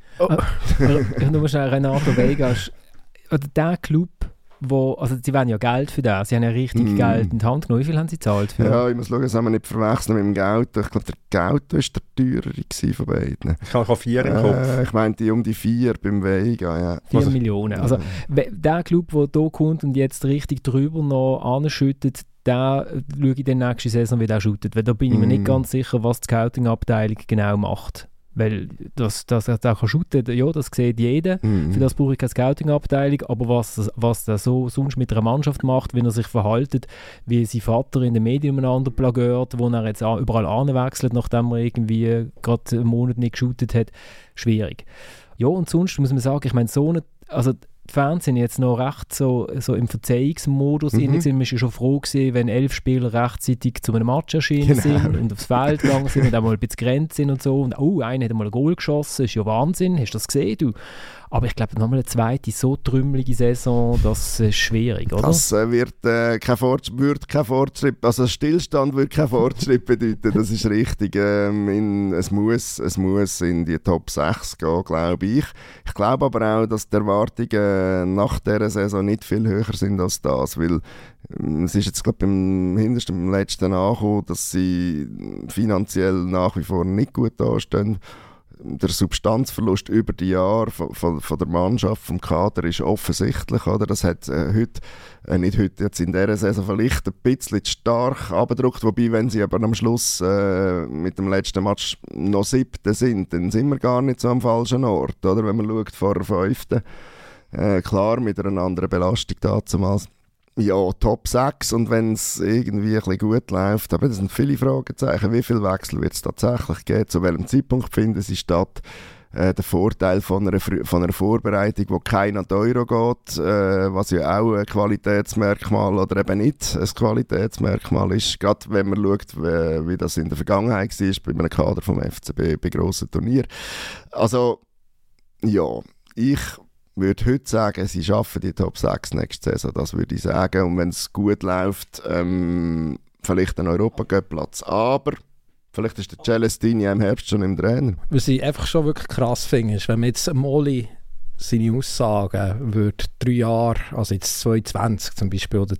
Nur schnell, Renato Vega, oder der Club, also sie wollen ja Geld für das, sie haben ja richtig Geld in die Hand genommen. Wie viel haben sie gezahlt für? Ja, ich muss schauen, das haben wir nicht verwechseln mit dem Geld. Ich glaube, der Geld war der teurere von beiden. Ich habe 4 im Kopf. Ich meinte um die 4 beim Vega. Ja. 4 Millionen. Also der Club, der hier kommt und jetzt richtig drüber noch anschüttet, da schaue ich dann nächste Saison, wie der shootet. Weil da bin ich mir nicht ganz sicher, was die Scouting-Abteilung genau macht. Weil dass er kann shooten, ja, das sieht jeder. Für das brauche ich keine Scouting-Abteilung. Aber was er so sonst mit einer Mannschaft macht, wie er sich verhält, wie sein Vater in den Medien umeinander plagiert, wo er jetzt überall anwechselt, nachdem er irgendwie gerade einen Monat nicht geshootet hat, schwierig. Ja, und sonst muss man sagen, ich meine, also die Fans sind jetzt noch recht so im Verzeihungsmodus. Wir waren ja schon froh gewesen, wenn 11 Spieler rechtzeitig zu einem Match erschienen sind und aufs Feld gegangen sind und auch mal ein bisschen gerannt sind und so. Und einer hat einmal ein Goal geschossen, ist ja Wahnsinn. Hast du das gesehen, du? Aber ich glaube, nochmal eine zweite, so trümmelige Saison, das ist schwierig, oder? Das wird kein Fortschritt, also Stillstand wird kein Fortschritt bedeuten, das ist richtig. Es muss in die Top 6 gehen, glaube ich. Ich glaube aber auch, dass die Erwartungen nach dieser Saison nicht viel höher sind als das, weil es ist jetzt, glaube ich, im letzten angekommen, dass sie finanziell nach wie vor nicht gut dastehen. Der Substanzverlust über die Jahre von der Mannschaft, vom Kader ist offensichtlich. Oder? Das hat jetzt in dieser Saison vielleicht ein bisschen stark abgedruckt. Wobei, wenn sie aber am Schluss mit dem letzten Match noch 7. sind, dann sind wir gar nicht so am falschen Ort. Oder? Wenn man schaut, vor der 5. Klar, mit einer anderen Belastung damals. Ja, Top 6 und wenn es irgendwie ein bisschen gut läuft, aber das sind viele Fragezeichen, wie viele Wechsel wird es tatsächlich geben, zu welchem Zeitpunkt finden sie statt, der Vorteil von einer Vorbereitung, wo keiner an die Euro geht, was ja auch ein Qualitätsmerkmal oder eben nicht ein Qualitätsmerkmal ist, gerade wenn man schaut, wie das in der Vergangenheit war, bei einem Kader vom FCB bei grossen Turnieren. Also, ja, ich würde heute sagen, sie schaffen die Top 6 nächste Saison, das würde ich sagen. Und wenn es gut läuft, vielleicht ein Europacup-Platz. Aber vielleicht ist der Celestini im Herbst schon im Trainer. Was ich einfach schon wirklich krass finde, ist, wenn man jetzt Molly seine Aussagen würde 3 Jahre, also jetzt 2020 zum Beispiel oder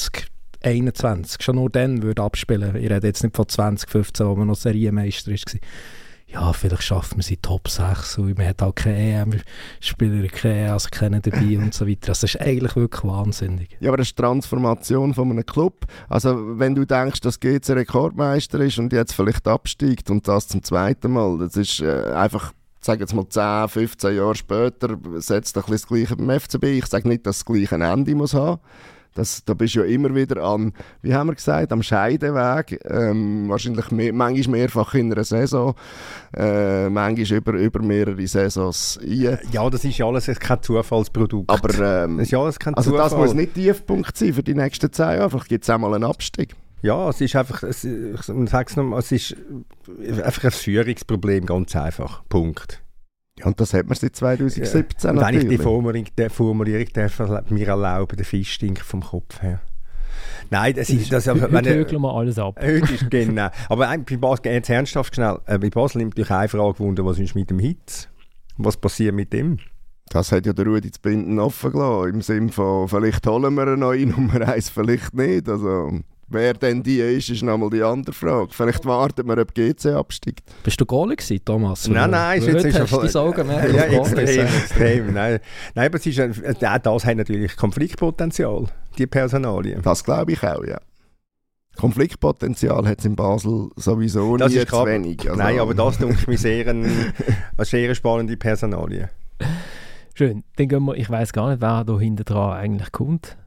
2021, schon nur dann würde abspielen. Ich rede jetzt nicht von 2015, wo man noch Serienmeister war. Ja, vielleicht schaffen wir sie Top 6 und man hat auch keine EM-Spieler, keine dabei und so weiter. Das ist eigentlich wirklich wahnsinnig. Ja, aber das ist die Transformation von einem Club. Also wenn du denkst, dass GC Rekordmeister ist und jetzt vielleicht absteigt und das zum zweiten Mal, das ist einfach, sage jetzt mal 10, 15 Jahre später, setzt ein bisschen das Gleiche beim FCB. Ich sage nicht, dass das gleiche ein Ende muss haben. Da bist du ja immer wieder an, wie haben wir gesagt, am Scheideweg, wahrscheinlich manchmal mehrfach in einer Saison, manchmal über mehrere Saisons ein. Ja, das ist ja alles kein Zufallsprodukt. Aber das ist ja alles kein also Zufall. Das muss nicht Tiefpunkt sein für die nächsten 10 Jahre, vielleicht gibt es auch mal einen Abstieg. Ja, es ist einfach, ich sag's nochmal, es ist einfach ein Führungsproblem, ganz einfach, Punkt. Ja, und das hat man seit 2017 natürlich. Wenn ich die Formulierung darf mir erlauben, der Fisch stinkt vom Kopf her. Nein, das ist... Heute hökeln wir alles ab. Heute ist genau. Aber bei Basel, jetzt ernsthaft schnell, bei Basel nimmt mich eine Frage wunder, was ist mit dem Hitz? Was passiert mit dem? Das hat ja der Rudi zu Binden offen gelassen, im Sinne von, vielleicht holen wir eine neue Nummer 1, vielleicht nicht. Also... Wer denn die ist nochmal die andere Frage. Vielleicht warten wir, ob GC absteigt. Bist du Goalie gewesen, Thomas? Nein, heute hast du deine Augen mehr ja, extrem. Nein, aber es ist das hat natürlich Konfliktpotenzial, die Personalien. Das glaube ich auch, ja. Konfliktpotenzial hat es in Basel sowieso nie zu wenig. Also, nein, aber das denke ich mir eine sehr spannende Personalie. Schön, dann gehen wir, ich weiss gar nicht, wer da hinten dran eigentlich kommt.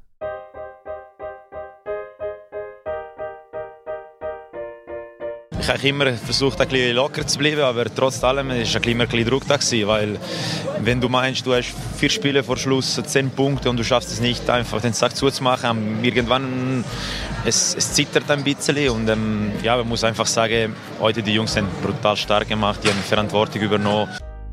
Ich habe immer versucht, ein bisschen locker zu bleiben, aber trotz allem war immer ein bisschen Druck da gewesen, weil wenn du meinst, du hast 4 Spiele vor Schluss, 10 Punkte und du schaffst es nicht, einfach den Sack zuzumachen, irgendwann es zittert ein bisschen und ja, man muss einfach sagen, heute die Jungs sind brutal stark gemacht, die haben Verantwortung übernommen.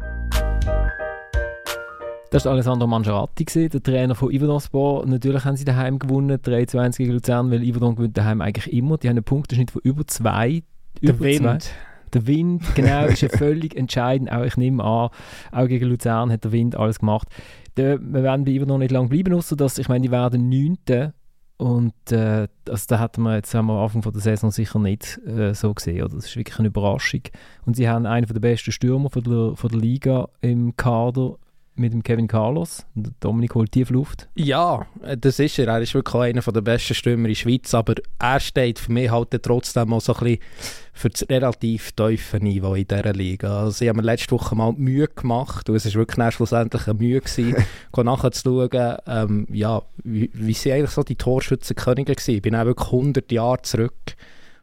Das war Alessandro Mangiaratti, der Trainer von Iverdon-Spor. Natürlich haben sie daheim gewonnen, 3-2 gegen Luzern, weil Iverdon gewinnt daheim eigentlich immer. Die haben einen Punkteschnitt von über 2. Der Wind, genau, ist ja völlig entscheidend. Auch ich nehme an, auch gegen Luzern hat der Wind alles gemacht. Wir werden bei Iverdon nicht lange bleiben, außer dass, ich meine, die werden 9. Und also da haben wir am Anfang der Saison sicher nicht so gesehen. Oder? Das ist wirklich eine Überraschung. Und sie haben einen der besten Stürmer von der Liga im Kader mit dem Kevin Carlos. Dominik holt tief Luft. Ja, das ist er. Er ist wirklich einer der besten Stürmer in der Schweiz, aber er steht für mich halt trotzdem auch so ein bisschen für das relativ tiefe Niveau in dieser Liga. Also ich habe mir letzte Woche mal Mühe gemacht und es war wirklich schlussendlich eine Mühe gewesen, nachher zu schauen, ja, wie sind eigentlich so die Torschützenkönige gewesen. Ich bin auch wirklich 100 Jahre zurück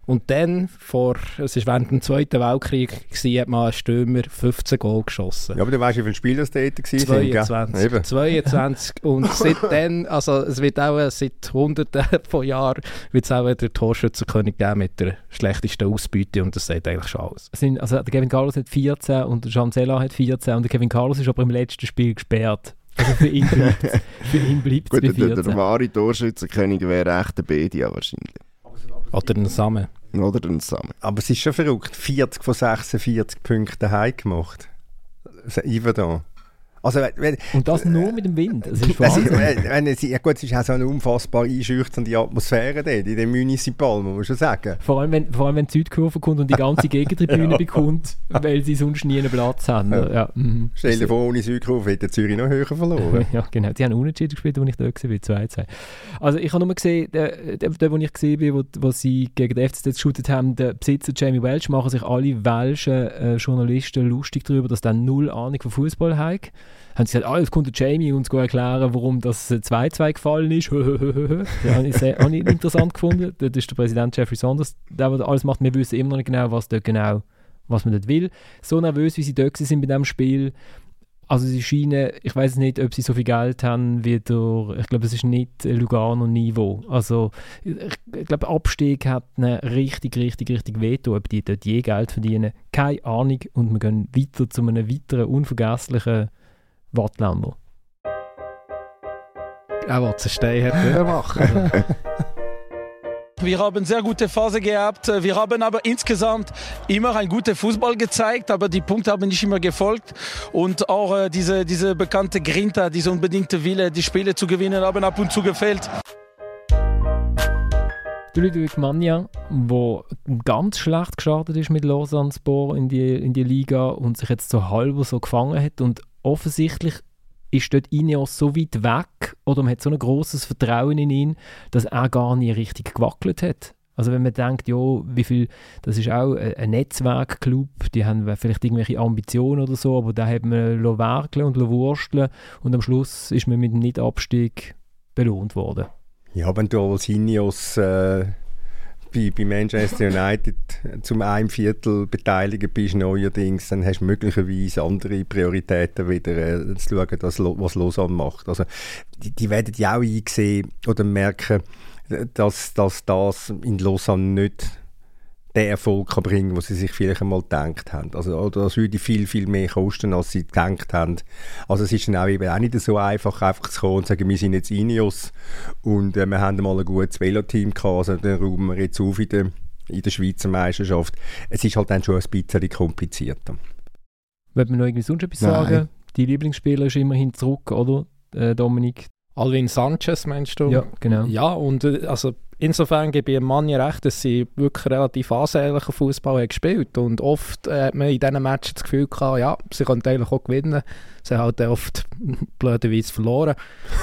Und dann, es war während dem Zweiten Weltkrieg, hat mal ein Stürmer 15 Goal geschossen. Ja, aber du weißt, wie viele Spieler es dort waren. 22. Und seitdem, also es wird auch seit Hunderten von Jahren, wird es auch der Torschützenkönig geben mit der schlechtesten Ausbeute und das sagt eigentlich schon alles. Also der Kevin Carlos hat 14 und der Jean-Cela hat 14 und der Kevin Carlos ist aber im letzten Spiel gesperrt. Also für ihn bleibt es bei 14. Der wahre Torschützenkönig wäre echt der Bedia wahrscheinlich. Oder ein Samen. Aber es ist schon verrückt. 40 von 46 Punkten heimgemacht. Yverdon. Also, und das nur mit dem Wind. Das ist Wahnsinn. Gut, es ist auch so eine unfassbar einschüchternde Atmosphäre dort, in dem Municipal, muss man schon sagen. Vor allem, wenn die Südkurve kommt und die ganze Gegentribüne bekommt, weil sie sonst nie einen Platz haben. Ja. Stell dir vor, ohne Südkurve hätte Zürich noch höher verloren. Ja, genau. Die haben unentschieden gespielt, als ich dort war, 2-2. Also ich habe nur gesehen, wo ich gesehen bin, wo sie gegen den FCZ geshootet haben, der Besitzer Jamie Welch, machen sich alle welschen Journalisten lustig darüber, dass der null Ahnung von Fußball hat. Haben sie gesagt, jetzt kommt der Jamie uns erklären, warum das 2-2 gefallen ist. Das habe ich interessant gefunden. Das ist der Präsident Jeffrey Saunders, der alles macht. Wir wissen immer noch nicht genau, was man dort will. So nervös, wie sie dort sind bei diesem Spiel. Also sie scheinen, ich weiß nicht, ob sie so viel Geld haben wie durch, ich glaube, es ist nicht Lugano-Niveau. Also ich glaube, Abstieg hat ihnen richtig wehtun, ob die dort je Geld verdienen. Keine Ahnung. Und wir gehen weiter zu einem weiteren unvergesslichen Wattländer. Er will es Steinherd machen. Wir haben sehr gute Phase gehabt. Wir haben aber insgesamt immer einen guten Fußball gezeigt, aber die Punkte haben nicht immer gefolgt. Und auch diese bekannte Grinta, diese unbedingte Wille, die Spiele zu gewinnen, haben ab und zu gefehlt. Ludovic Magna, der ganz schlecht gestartet ist mit Lausanne-Sport in die Liga und sich jetzt so halber so gefangen hat und offensichtlich ist dort Ineos so weit weg oder man hat so ein grosses Vertrauen in ihn, dass er gar nie richtig gewackelt hat. Also wenn man denkt, ja, das ist auch ein Netzwerkclub, die haben vielleicht irgendwelche Ambitionen oder so, aber da hat man werkeln und wursteln und am Schluss ist man mit dem Nicht-Abstieg belohnt worden. Ja, wenn du als Ineos bei Manchester United zum 1/4 beteiligt bist neuerdings, dann hast du möglicherweise andere Prioritäten wieder zu schauen, was Lausanne macht. Also die werden ja auch einsehen oder merken, dass das in Lausanne nicht den Erfolg kann bringen, den sie sich vielleicht einmal gedacht haben. Also das würde viel mehr kosten, als sie gedacht haben. Also es ist dann auch eben auch nicht so einfach zu kommen und zu sagen, wir sind jetzt Ineos und wir haben mal ein gutes Veloteam gehabt, also dann räumen wir jetzt auf in der Schweizer Meisterschaft. Es ist halt dann schon ein bisschen komplizierter. Wollt man noch irgendwie sonst etwas sagen? Die Lieblingsspieler ist immerhin zurück, oder, Dominik? Alvin Sanchez, meinst du? Ja, genau. Ja, und also insofern gebe ich Manni recht, dass sie wirklich relativ ansehnlichen Fußball haben gespielt und oft hat man in diesen Matches das Gefühl gehabt, ja, sie können eigentlich auch gewinnen. Sie haben halt oft blöderweise verloren.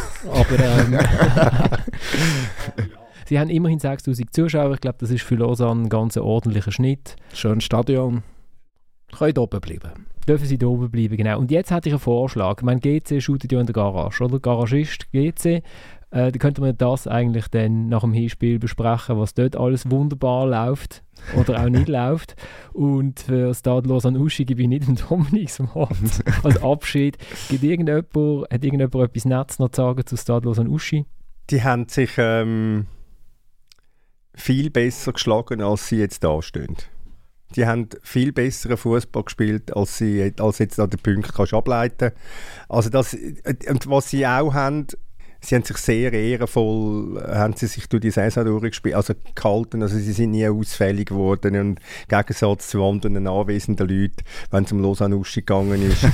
Aber sie haben immerhin 6'000 Zuschauer. Ich glaube, das ist für Lausanne ein ganz ordentlicher Schnitt. Schönes Stadion. Können oben bleiben. Dürfen sie da oben bleiben, genau. Und jetzt hätte ich einen Vorschlag. Ich meine, GC shootet ja in der Garage, oder? Garagist GC. Da könnte man das eigentlich dann nach dem Hinspiel besprechen, was dort alles wunderbar läuft oder auch nicht läuft. Und für Stade Lausanne-Uschi gebe ich nicht dem Dominik das Wort als Abschied. Hat irgendjemand etwas Nettes noch zu sagen zu Stade Lausanne-Uschi? Die haben sich viel besser geschlagen, als sie jetzt da stehen. Die haben viel besseren Fußball gespielt, als jetzt an den Punkten kannst ableiten. Also und was sie auch haben, sie haben sich sehr ehrenvoll, haben sie sich durch die Saison durchgespielt, also gehalten, also sie sind nie ausfällig geworden und im Gegensatz zu anderen anwesenden Leuten, wenn es um Lausanne-Uschi gegangen ist.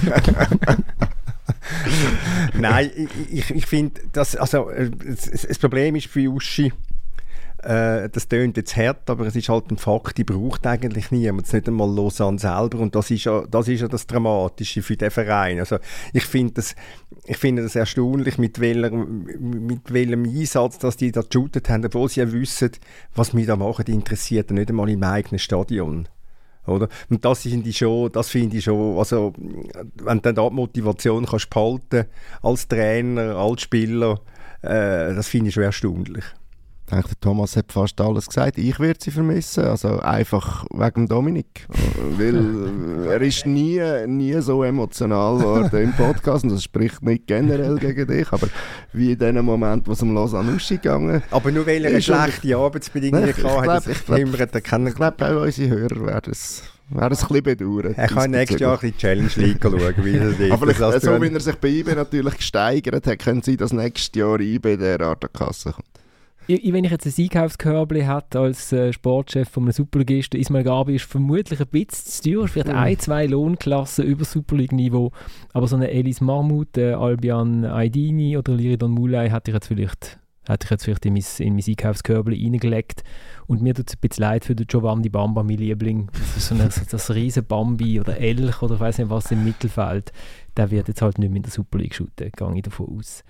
Nein, ich finde, das Problem ist für Uschi, das tönt jetzt hart, aber es ist halt ein Fakt, die braucht eigentlich niemand, nicht einmal Lausanne selber und das ist ja das Dramatische für den Verein. Also ich finde das erstaunlich, mit welchem Einsatz, dass die da geshootet haben, obwohl sie ja wissen, was wir da machen, die interessiert nicht einmal im eigenen Stadion. Oder? Und das finde ich schon, also wenn du dann die Motivation kannst behalten als Trainer, als Spieler, das finde ich schon erstaunlich. Ich denke, der Thomas hat fast alles gesagt. Ich werde sie vermissen, also einfach wegen Dominik. Weil er ist nie so emotional geworden im Podcast, und das spricht nicht generell gegen dich, aber wie in dem Moment, wo es um Lausanne gegangen ist. Aber nur weil er eine schlechte Arbeitsbedingungen hatte, ich glaube, auch unsere Hörer werden es ein bisschen bedauern. Er kann nächstes Jahr in die Challenge League schauen, wie es aber so wie er sich bei IB natürlich gesteigert hat, können sie das nächstes Jahr IB derart an die Kasse kommt. Wenn ich jetzt ein Einkaufskörbchen hätte als Sportchef von einem Superligisten, Ismail Gabi ist vermutlich ein bisschen zu teuer, vielleicht 1-2 Lohnklassen über Super League-Niveau, aber so eine Elis Mahmoud, Albian Aydini oder Liridon Moulay hätte ich jetzt vielleicht in mein Einkaufskörbchen reingelegt. Und mir tut es ein bisschen leid für den Giovanni Bamba, mein Liebling. Das ist das riesen Bambi oder Elch oder ich weiß nicht was im Mittelfeld. Der wird jetzt halt nicht mehr in der Super League shooten, gehe ich davon aus.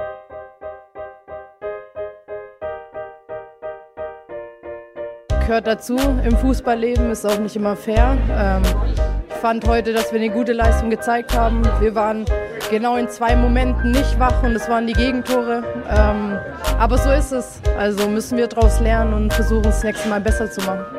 Gehört dazu im Fußballleben, ist auch nicht immer fair. Ich fand heute, dass wir eine gute Leistung gezeigt haben. Wir waren genau in 2 Momenten nicht wach und es waren die Gegentore. Aber so ist es. Also müssen wir daraus lernen und versuchen, es das nächste Mal besser zu machen.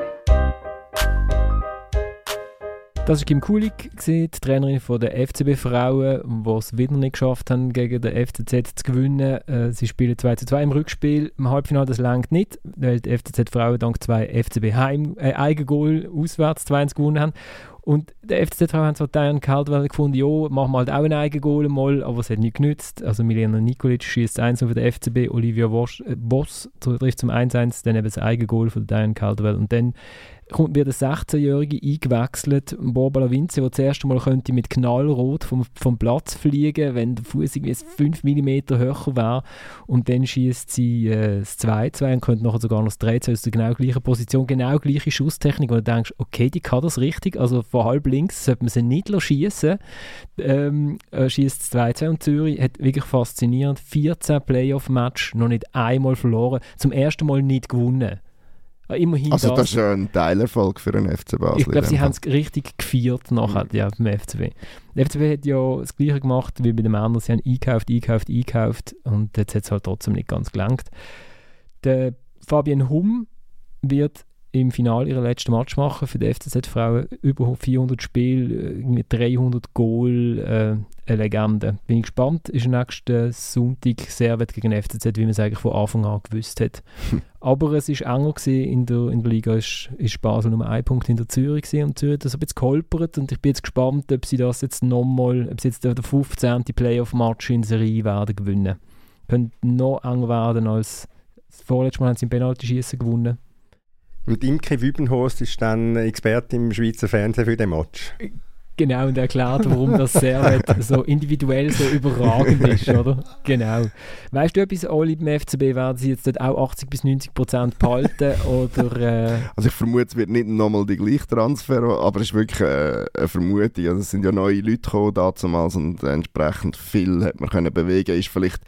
Das war Kim Kulik, die Trainerin der FCB-Frauen, die es wieder nicht geschafft haben, gegen den FCZ zu gewinnen. Sie spielen 2:2 im Rückspiel. Im Halbfinale das reicht nicht, weil die FCZ-Frauen dank 2 FCB-Eigengol auswärts 2-1 gewonnen haben. Und der FCZ-Frauen haben zwar Diane Caldwell gefunden, ja, machen wir halt auch ein Eigengoal mal, aber es hat nicht genützt. Also Milena Nikolic schießt 1 für den FCB, Olivia Boss trifft zum 1-1, dann eben das Eigengoal von Diane Caldwell. Und dann wird der 16-Jährige eingewechselt, Borbala Vinci, der das erste Mal könnte mit Knallrot vom Platz fliegen, wenn der Fuß 5 mm höher wäre. Und dann schießt sie das 2-2 und könnte nachher sogar noch das 3-2 aus der genau gleichen Position, genau gleiche Schusstechnik, wo du denkst, okay, die kann das richtig, also von halb links sollte man sie nicht schießen. Schießt das 2-2 und Zürich hat wirklich faszinierend 14 Playoff-Match, noch nicht einmal verloren, zum ersten Mal nicht gewonnen. Immerhin also das ist ja ein Teilerfolg für den FC Basel. Ich glaube, sie haben es richtig gefeiert nachher, ja, beim FCB. Der FCB hat ja das Gleiche gemacht wie bei den Männern. Sie haben eingekauft und jetzt hat es halt trotzdem nicht ganz gelangt. Der Fabienne Humm wird im Finale ihren letzten Match machen für die FCZ-Frauen. Über 400 Spiele, 300 Goal, eine Legende. Bin ich gespannt. Ist nächsten Sonntag Servet gegen den FCZ, wie man es eigentlich von Anfang an gewusst hat. Aber es war enger gewesen. In der Liga ist Basel nur 1 Punkt hinter Zürich gewesen, und Zürich hat das ein bisschen geholpert und ich bin jetzt gespannt, ob sie das jetzt nochmal, ob sie jetzt der 15. Playoff-Match in Serie werden gewinnen. Könnte noch enger werden als das vorletzte Mal haben sie im Penalty-Schießen gewonnen. Und Imke Wübenhorst ist dann Experte im Schweizer Fernsehen für den Match. Genau, und erklärt, warum das Servet so individuell so überragend ist, oder? Genau. Weißt du etwas, Oli, beim FCB werden sie jetzt dort auch 80-90% behalten, oder? Also ich vermute, es wird nicht nochmal die gleiche Transfer, aber es ist wirklich eine Vermutung. Also es sind ja neue Leute gekommen damals und entsprechend viel hat man können bewegen. Ist vielleicht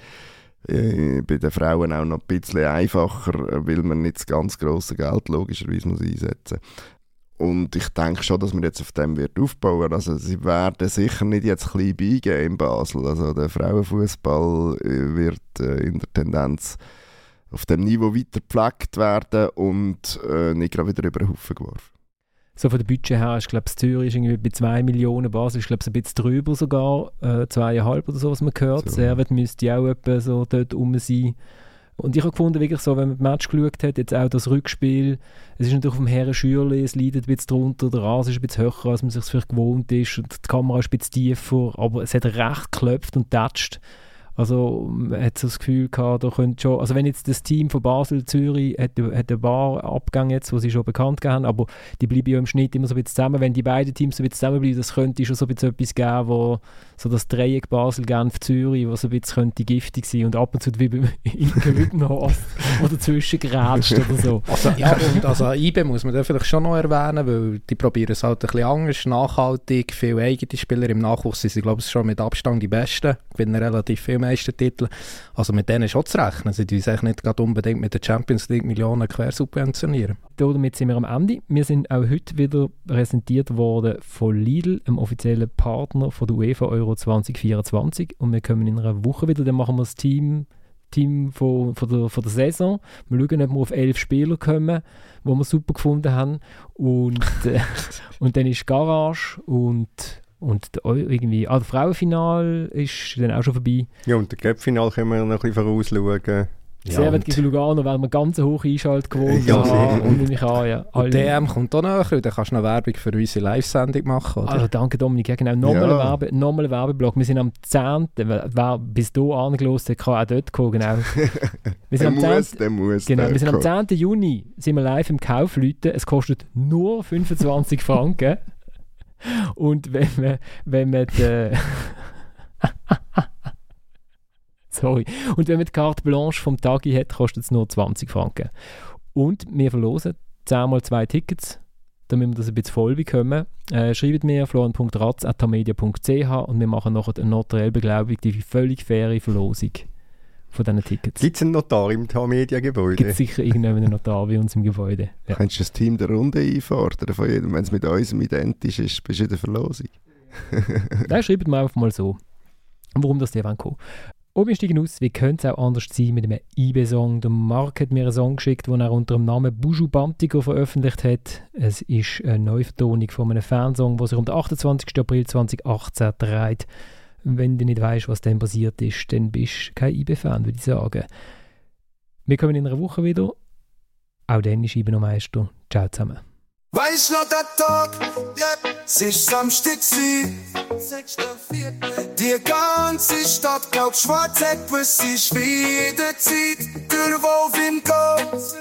bei den Frauen auch noch ein bisschen einfacher, weil man nicht das ganz grosse Geld logischerweise muss einsetzen muss. Und ich denke schon, dass man jetzt auf dem wird aufbauen. Also sie werden sicher nicht jetzt klein beigeben in Basel. Also der Frauenfußball wird in der Tendenz auf dem Niveau weiter gepflegt werden und nicht gerade wieder über den Haufen geworfen. So von der Budget her, ich glaube, Zürich ist irgendwie bei 2 Millionen Basis, ich glaube, ein bisschen drüber sogar, 2,5 oder so, was man gehört. So. Servet müsste auch etwa so dort rum sein. Und ich habe gefunden, wirklich so, wenn man das Match geschaut hat, jetzt auch das Rückspiel, es ist natürlich vom Herren Schürli, es leidet ein bisschen drunter, der Rasen ist ein bisschen höher, als man sich vielleicht gewohnt ist, und die Kamera ist ein bisschen tiefer, aber es hat recht geklopft und getatscht. Also man hat so das Gefühl gehabt, da könnte schon, also wenn jetzt das Team von Basel, Zürich, hat ein paar Abgänge jetzt, die sie schon bekannt haben, aber die bleiben ja im Schnitt immer so ein bisschen zusammen. Wenn die beiden Teams so ein bisschen zusammenbleiben, das könnte schon so ein bisschen etwas geben, wo so das Dreieck Basel, Genf, Zürich, was so ein bisschen könnte giftig sein und ab und zu wie beim Inke Wüttenhorst, wo dazwischen grätscht oder so. Also, ja, und also IB muss man da vielleicht schon noch erwähnen, weil die probieren es halt ein bisschen anders, nachhaltig, viele eigene Spieler im Nachwuchs sind, glaube ich, schon mit Abstand die Besten, gewinnen relativ viele Meistertitel. Also mit denen schon zu rechnen. Sie tun sich nicht gerade unbedingt mit der Champions League Millionen quersubventionieren. Damit sind wir am Ende. Wir sind auch heute wieder präsentiert worden von Lidl, einem offiziellen Partner von der UEFA Euro 2024. Und wir kommen in einer Woche wieder. Dann machen wir das Team Team von der Saison. Wir schauen, ob wir auf 11 Spieler kommen, die wir super gefunden haben. Und dann ist Garage und irgendwie, das Frauenfinal ist dann auch schon vorbei. Ja, und das Cup-Final können wir noch ein bisschen vorausschauen. Servet gegen Lugano werden wir ganz hoch Einschaltquote haben. Und DM kommt auch noch, dann kannst du noch Werbung für unsere Live-Sendung machen, oder? Also danke Dominik, ja genau. Nochmal ein Werbeblock. Wir sind am 10. Wer bis hier angehört hat, kann auch dort kommen, genau. Wir sind am 10. Juni sind wir live im Kaufleuten. Es kostet nur 25 Franken. Und wenn man Sorry. Und wenn man die Carte Blanche vom Tagi hat, kostet es nur 20 Franken. Und wir verlosen 10 mal 2 Tickets, damit wir das ein bisschen voll bekommen. Schreibt mir florian.ratz@tamedia.ch und wir machen nachher eine notariell beglaubigte, völlig faire Verlosung von diesen Tickets. Gibt es einen Notar im Tamedia-Gebäude? Gibt es sicher irgendeinen Notar bei uns im Gebäude. Ja. Kannst du das Team der Runde einfordern von jedem, wenn es mit unserem identisch ist, bist du in der Verlosung? Dann schreibt mir einfach mal so, warum das die kommen. Und wir steigen aus, wie könnte es auch anders sein mit einem IB-Song. Der Marc hat mir einen Song geschickt, den er unter dem Namen Buju Bantigo veröffentlicht hat. Es ist eine Neuvertonung von einem Fansong, der sich um den 28. April 2018 dreht. Wenn du nicht weißt, was dann passiert ist, dann bist du kein IB-Fan, würde ich sagen. Wir kommen in einer Woche wieder. Auch dann ist IB noch Meister. Ciao zusammen. Weißt noch der Tag, es ist Samstag gsi, 6.4. Die ganze Stadt glaubt schwarz hat gewusst, ist wieder Zeit. Der Wolf im Kopf,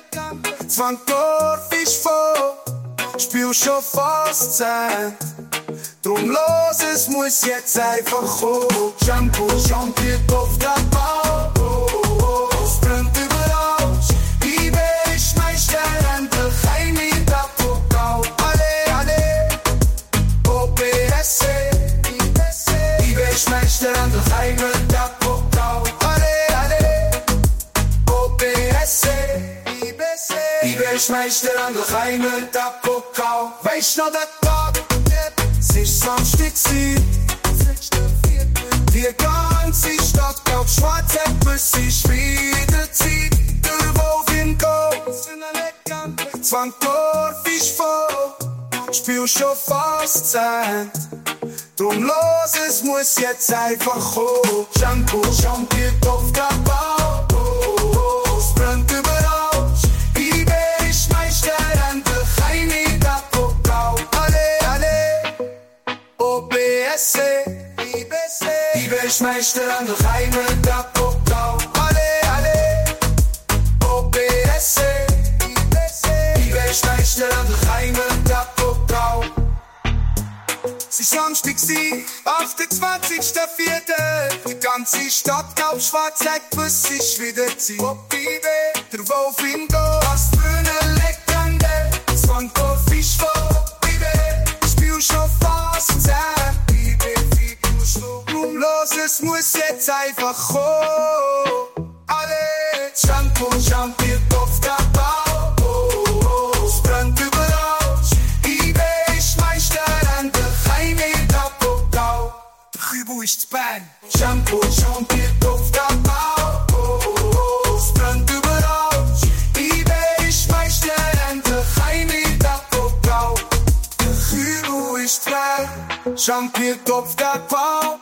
Zwangdorf ist voll, Spiel schon fast 10. Drum los, es muss jetzt einfach kommen. Shampoo, champiert auf der Bau, es brennt überall. IB ist Meister, endlich ein Pokal. Alle, alle, OPSC, IB ist Meister, endlich ein Pokal. Alle, alle, OPSC, IB ist Meister, endlich ein Pokal. Weißt noch der Tag? Es ist Samstag gsi, 6.4. Die ganze Stadt glaubt schwarz hat gewusst, ist wieder Zeit. Der Wolf im Kopf, Zwangdorf ist voll, Spiel schon fast 10. Drum los, es muss jetzt einfach kommen. Shampoo, champiert auf der Bau, es brennt überall. IB ist Meister, endlich ein Pokal. OPSC, IB ist Meister, endlich ein Pokal. Alle, alle, OPSC, IB ist Meister, endlich ein Pokal. Es ist Samstag gsi, 28.4. Die ganze Stadt glaubt schwarz hat gewusst, ist wieder Zeit. IB, der Wolf im Go, was für eine Legende. Zwangdorf ist voll, IB, Spiel schon fast 10. Drum los, es muss jetzt einfach kommen. Alle, Shampoo, champiert auf der Bau, es brennt überall. IB ist Meister, endlich ein Pokal. Der Kübel ist zu Bern. Shampoo, champiert auf der Bau, es brennt überall. IB ist Meister, endlich ein Pokal. Der Kübel ist zu Bern. Champiert auf der Bau.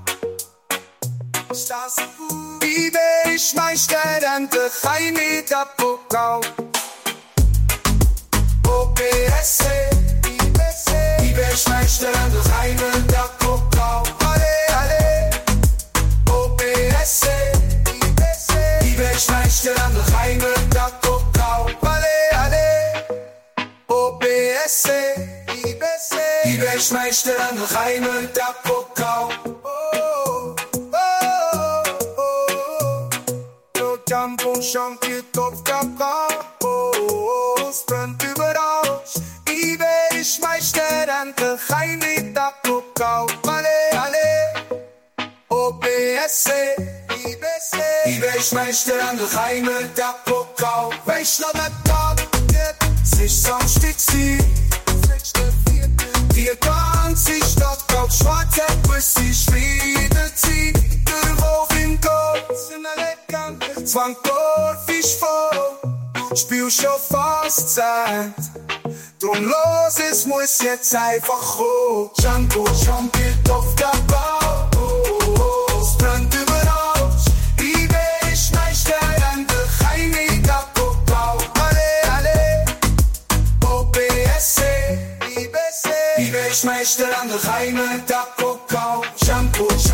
IB ist Meister, endlich ein Pokal. OPSC, IB ist Meister, endlich ein Pokal. Alle, alle, OPSC, IB ist Meister, endlich ein Pokal. Alle, alle, OPSC, IB ist Meister, endlich ein Pokal. Jumbo champiert auf der Bau, es brennt überall. IB ist Meister, endlich ein Pokal. Alle, alle, OPSC, IB ist Meister, endlich ein Pokal. Weißt noch der Tag, es ist Samstag gsi, 6.4. Die ganze Stadt glaubt schwarz hat gewusst, ist wieder Zeit. Der Wolf im Kopf, Zwangkorb ist voll, Spiel schon fast Zeit. Drum los, es muss jetzt einfach kommen. Django champiert auf der Bau, es brennt überall. IB ist Meister an der Heimig Kakao. Alle, alle, OPSC, IB ist Meister an der Heimig Kakao. Django